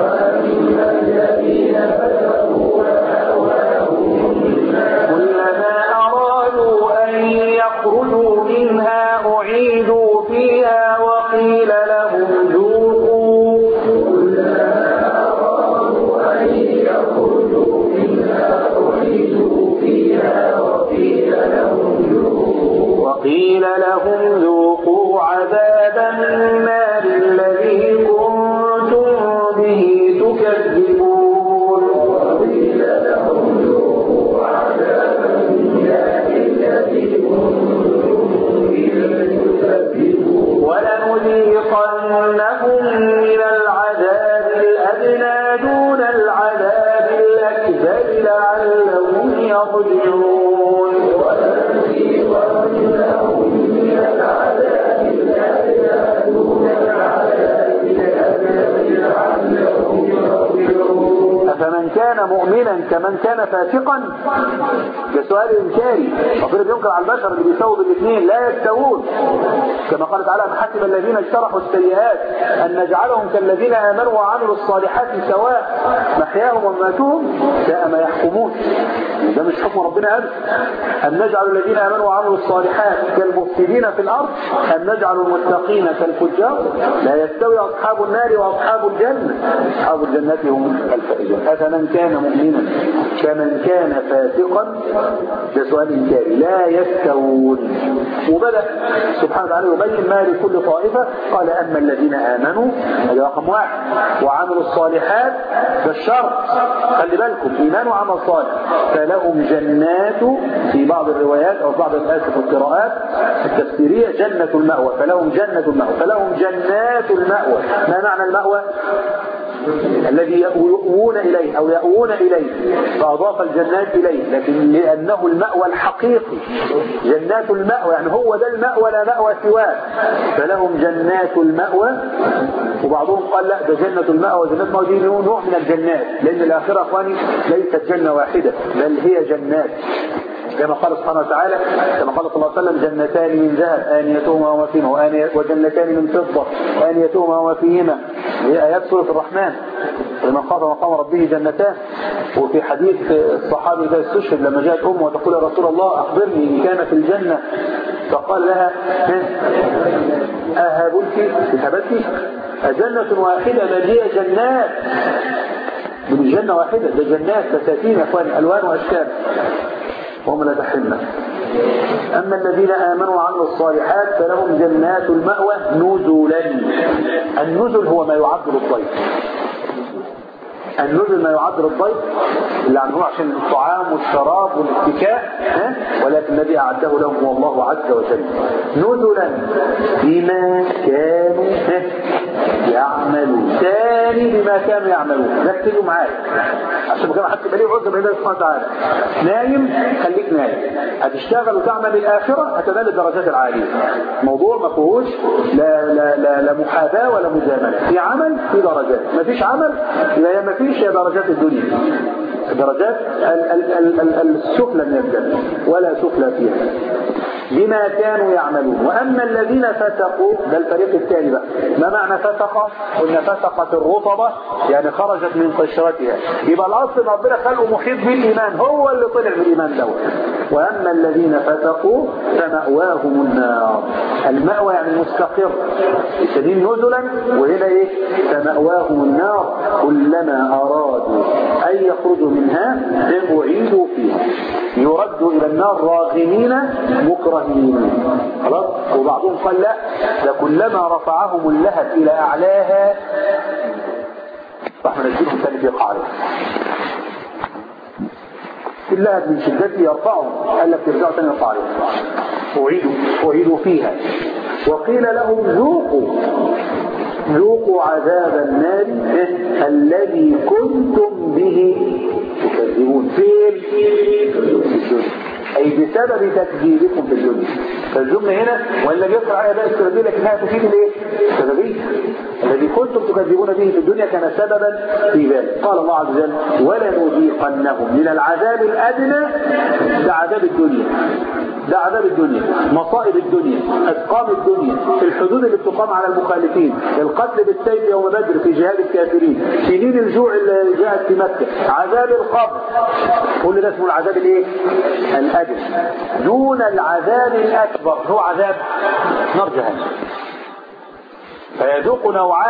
كلما أرادوا أن يخرجوا منها أعيدوا فيها وقيل لهم ذوقوا عذاب النار الذي كنتم به تكذبون. ولنذيقنهم من العذاب الأدنى دون العذاب الأكبر لعلهم يرجعون. أفمن كان مؤمنا كمن كان فاسقا؟ ده سؤال إنكاري. ربنا بينكر على البشر اللي بيساووا بالاثنين، لا يستوون. كما قال تعالى: أم حسب الذين اجترحوا السيئات أن نجعلهم كالذين آمنوا وعملوا الصالحات سواء محياهم ومماتهم ساء ما يحكمون. ده مش حكم ربنا أبدا. أم نجعل الذين آمنوا وعملوا الصالحات كالمفسدين في الأرض أم نجعل المتقين كالفجار. لا يستوي أصحاب النار وأصحاب الجنة، أصحاب الجنة هم الفائزون. أفمن كان مؤمنا كمن كان فاسقا؟ ده سؤال إنكاري. لا يستوون. وبدأ سبحانه وتعالى يبين ما لكل طائفة. قال: أما الذين آمنوا، هذا رقم 1، وعملوا الصالحات، ده الشرط. خلي بالكم، إيمان وعمل صالح. فلهم جنات، في بعض الروايات أو بعض القراءات التفسيرية جنة المأوى. فلهم جنة المأوى، فلهم جنات المأوى. ما معنى المأوى؟ الذي يؤوون إليه أو يأوون إليه، فأضاف الجنات إليه، لكن لأنه المأوى الحقيقي. جنات المأوى يعني هو ده المأوى، لا مأوى سواه. فلهم جنات المأوى. وبعضهم قال لا، ده جنة المأوى وجنات المأوى دي نوع من الجنات، لأن الآخرة أخواني ليست جنة واحدة بل هي جنات، كما قال سبحانه وتعالى، كما قال صلى الله عليه وسلم: جنتان من ذهب آنيتهما وما فيهما، وجنتان من فضة آنيتهما وما فيهما. هي آيات سورة الرحمن. لمن خاف مقام ربه جنتان. وفي حديث الصحابي ده استشهد لما جاءت أمه وتقول: يا رسول الله أخبرني إن كان في الجنة. فقال لها: أهبتي أجنة واحدة بل هي جنات. من الجنة واحدة، ده جنات فساتين أخواني ألوان وأشكال وهم لا تحرمنا. أما الذين آمنوا وعملوا الصالحات فلهم جنات المأوى نزلا. النزل هو ما يعبر الضيف. النزل ما يعبر الضيف اللي عنه عشان الطعام والشراب والاتكاء، ولكن الذي أعده لهم هو الله عز وجل. نزلا بما كانوا يعملون. ثاني بما كانوا يعملون. ركزوا معايا عشان كده حتى بليه عذر بالله سبحانه وتعالى. نايم خليك نايم، هتشتغل وتعمل الآخرة هتنال الدرجات العالية. موضوع ما فيهوش لا محاباة ولا مجاملة. في عمل في درجات، ما فيش عمل لا، ما فيش درجات الدنيا، درجات السفلى من الجنة ولا سفلى فيها. بما كانوا يعملون. وأما الذين فسقوا، ده الفريق الثاني بقى. ما معنى فسق؟ قلنا فسقت الرطبة يعني خرجت من قشرتها. يبقى الأصل ربنا خلقه محيط بالإيمان، هو اللي طلع بالإيمان دوت. وأما الذين فسقوا فمأواهم النار. المأوى يعني المستقر، السبيل نزلا، وهنا ايه؟ فمأواهم النار كلما أرادوا أن يخرجوا منها أعيدوا فيها، يردوا إلى النار راغمين مكرهين. خلاص. وبعضهم قال لا، ده كلما رفعهم اللهب إلى أعلاها راح ننزلهم ثاني في قعرها. اللهب من شدته يرفعهم، قال لك ترجعوا ثاني في قعرها، أعيدوا فيها. وقيل لهم ذوقوا عذاب النار الذي كنتم به تكذبون. فين؟ أي بسبب تكذيبكم في الدنيا. فالجملة هنا وإن لم يذكر عليها بقى السببية لكنها تفيد الايه؟ السببية. الذي كنتم تكذبون به في الدنيا كان سببا في ذلك. قال الله عز وجل ولنذيقنهم من العذاب الأدنى. ده عذاب الدنيا، ده عذاب الدنيا، مصائب الدنيا، أسقام الدنيا، الحدود اللي بتقام على المخالفين، القتل بالسيف يوم بدر في جهاد الكافرين، سنين الجوع اللي جاءت في مكة، عذاب القبر، كل ده اسمه العذاب الايه؟ الأدنى، دون العذاب الأكبر هو عذاب نار جهنم. فيذوق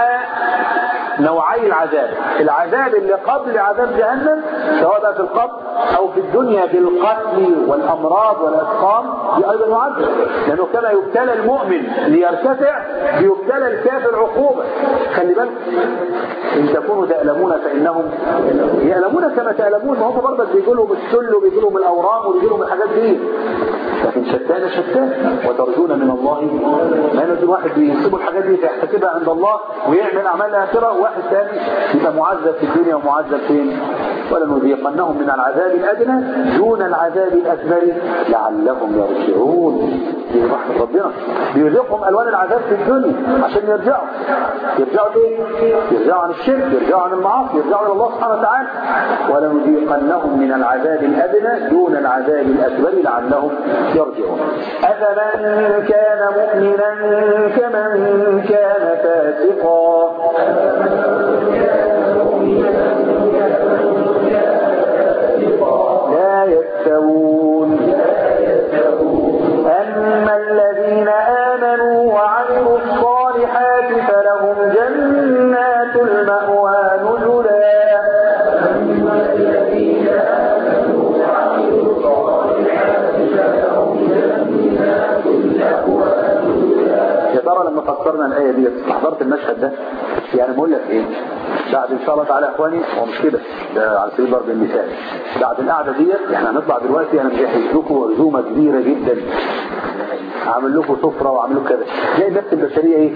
نوعي العذاب اللي قبل عذاب جهنم سواء بقى في القبر او في الدنيا بالقتل والامراض والاسقام، دي ايضا يعذب، لانه كما يبتلى المؤمن ليرتفع بيبتلى الكافر عقوبه. خلي بالك ان تكونوا تألمون فانهم يألمون كما تألمون، ما هم برضك بيجوا لهم السل وبيجوا لهم الاورام وبيجوا لهم الحاجات دي، لكن شتان وترجون من الله ما ينزل. واحد بيصيبوا الحاجات دي يحتسبها عند الله ويعمل اعمال اخره، وواحد ثاني يبقى معذب في الدنيا ومعذب فين؟ ولنذيقنهم من العذاب الادنى دون العذاب الاكبر لعلهم يرجعون. دي رحمه ربنا، بيذيقهم الوان العذاب في الدنيا عشان يرجعوا ليه؟ يرجعوا عن الشرك، يرجعوا عن المعاصي، يرجعوا الى الله سبحانه وتعالى. ولنذيقنهم من العذاب الادنى دون العذاب الاكبر لعلهم يرجعون. أفمن كان مؤمنا كمن كان فاسقا لا يستوون. أما الذين آمنوا وعملوا الصالحات فلهم جنات المأوى نزلا. يا ترى لما فسرنا الآية دي حضرت المشهد ده؟ يعني بقول لك ايه، بعد ان شاء الله تعالى يا اخواني، هو مش كده، ده على سبيل ضرب المثال، بعد القعده دي احنا هنطلع دلوقتي، انا مجهز لكم عزومه كبيره جدا، عامل لكم سفره وعامل لكم كده. تلاقي النفس البشريه ايه؟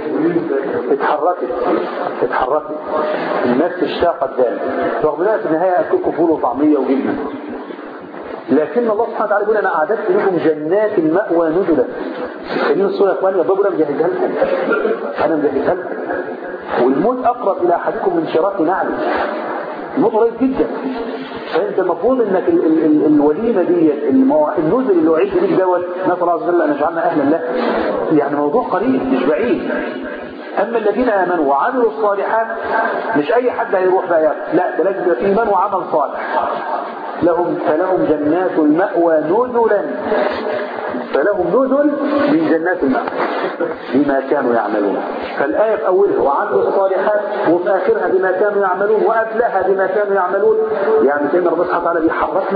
اتحركت، النفس اشتاقت ذلك، رغم ان في النهايه اكلكم فول وطعميه وجبنه، لكن الله سبحانه وتعالى يقول انا اعددت لكم جنات المأوى نزلا. خلينا الصوره يا اخواني، يا بابا انا مجهزها لكم، والموت اقرب الى احدكم من شراك نعله، الموت قريب جدا. فانت المفروض انك الوليمه دي النزل اللي اعد ليك دوت، نسال الله عز وجل ان يجعلنا اهلا له، يعني موضوع قريب مش بعيد. اما الذين امنوا وعملوا الصالحات مش اي حد هيروح بقى، لا ده لازم يبقى في ايمان وعمل صالح. فلهم جنات المأوى نزلا، فلهم نزل من جنات المأوى بما كانوا يعملون. فالآية في أولها وعملوا الصالحات، وفي آخرها بما كانوا يعملون، وقبلها بما كانوا يعملون. يعني كأن ربنا سبحانه وتعالى بيحركنا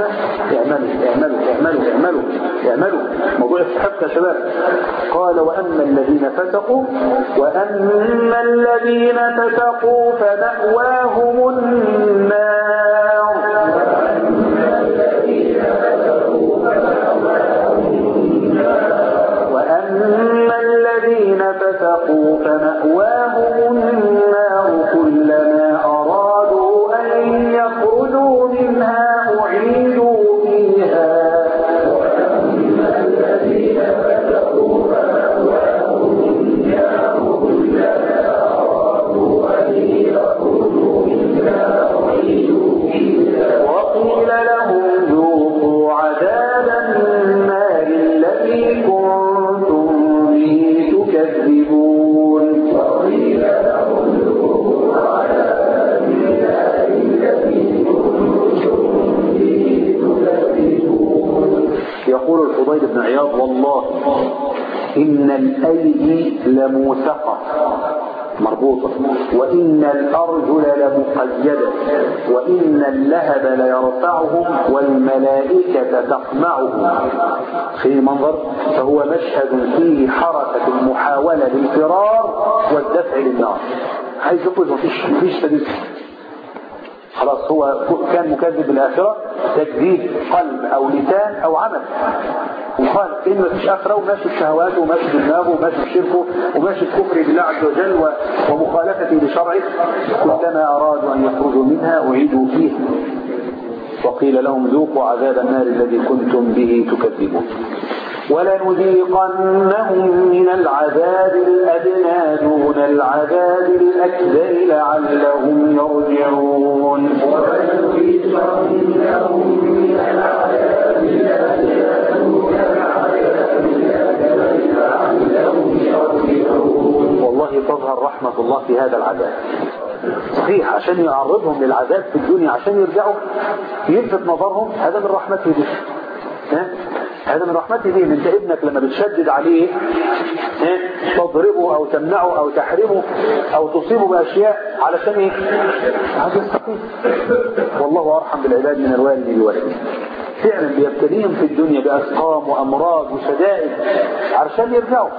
اعملوا. موضوع يستحق يا شباب. قال وأما الذين فسقوا فمأواهم النار. وأما الذين فسقوا فمأواهم النار كلما أرادوا أن يخرجوا منها أعيدوا فيها. وأما الذين فسقوا فمأواهم النار كلما أرادوا أن يخرجوا منها أعيدوا فيها. وقيل لهم ذوقوا عذاب النار الذي كنتم به تكذبون. عياض والله إن الأيدي لموثقة مربوطة، وإن الأرجل لمقيدة، وإن اللهب ليرفعهم والملائكة تقمعهم. في منظر، فهو مشهد فيه حركة المحاولة للفرار والدفع للنار. عايز يقول مفيش سبيل، خلاص هو كان مكذب بالآخرة، تكذيب قلب أو لسان أو عمل، وقال إن مفيش آخرة وماشي بشهواته وماشي بدماغه وماشي بشركه وماشي بكفره بالله عز وجل ومخالفته لشرعه. كلما أرادوا أن يخرجوا منها أعيدوا فيها وقيل لهم ذوقوا عذاب النار الذي كنتم به تكذبون. ولنذيقنهم من العذاب الأدنى دون العذاب الأكبر لعلهم يرجعون. والله تظهر رحمة الله في هذا العذاب. صحيح عشان يعرضهم للعذاب في الدنيا عشان يرجعوا يلفت نظرهم، هذا من رحمته به. هذا من رحمته به. انت ابنك لما بتشدد عليه تضربه او تمنعه او تحرمه او تصيبه باشياء علشان ايه؟ عشان يستقيم. والله ارحم بالعباد من الوالد بولده. فعلا بيبتليهم في الدنيا باسقام وامراض وشدائد علشان يرجعوا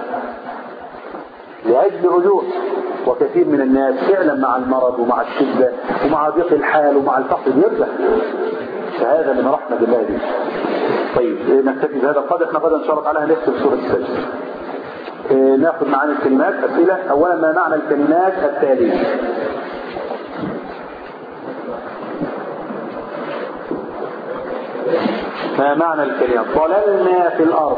لأجل الرجوع. وكثير من الناس فعلا مع المرض ومع الشدة ومع ضيق الحال ومع الفقر يرجع. فهذا من رحمة الله به. طيب نكتفي بهذا القدر. احنا قد ان شاء الله تعالى هنختم سورة السجدة. ناخذ معانا الكلمات أسئلة. أولا ما معنى الكلمات التالية؟ ما معنى الكلمات؟ ضللنا في الأرض.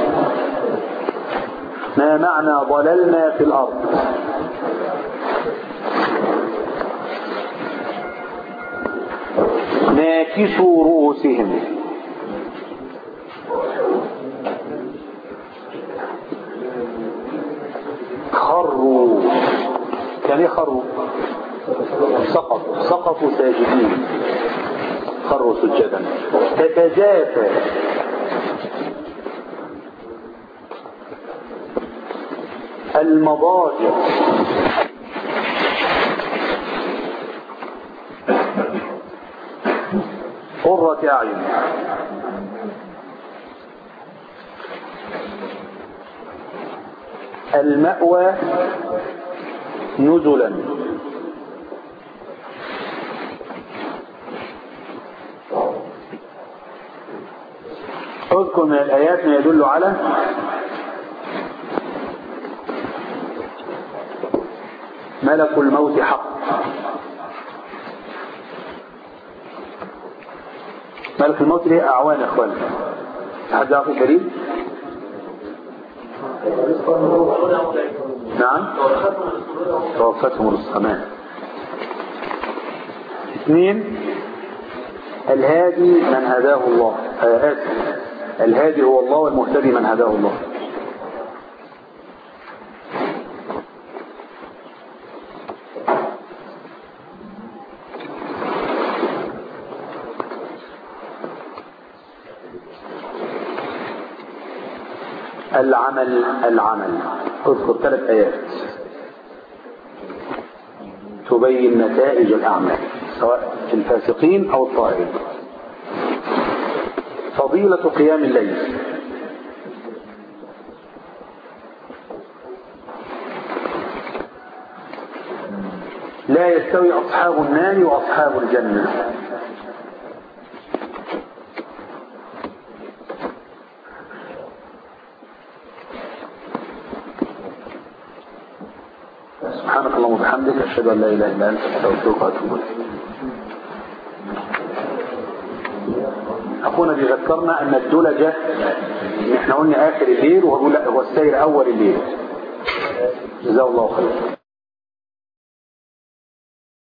ما معنى ضللنا في الأرض؟ ناكسوا رؤوسهم. خروا. كان ايه خروا؟ سقطوا ساجدين. خروا سجدا. تتجافى. المضاجع. قرة أعين. المأوى نزلا. اذكر من الآيات ما يدل على ملك الموت حق. ملك الموت له أعوان يا أخوان. حد يعرف الدليل؟ نعم توفتهم الصمان. 2 الهادي من هداه الله. الهادي هو الله والمهتدي من هداه الله. العمل اذكر 3 آيات تبين نتائج الأعمال سواء في الفاسقين أو الطائعين. فضيلة قيام الليل. لا يستوي أصحاب النار وأصحاب الجنة. سبحانك اللهم وبحمدك أشهد أن لا إله إلا أنت أستغفرك وأتوب إليك. أخونا بيذكرنا أن الدلجة احنا قلنا آخر الليل وهو السير أول الليل. جزاه الله خير.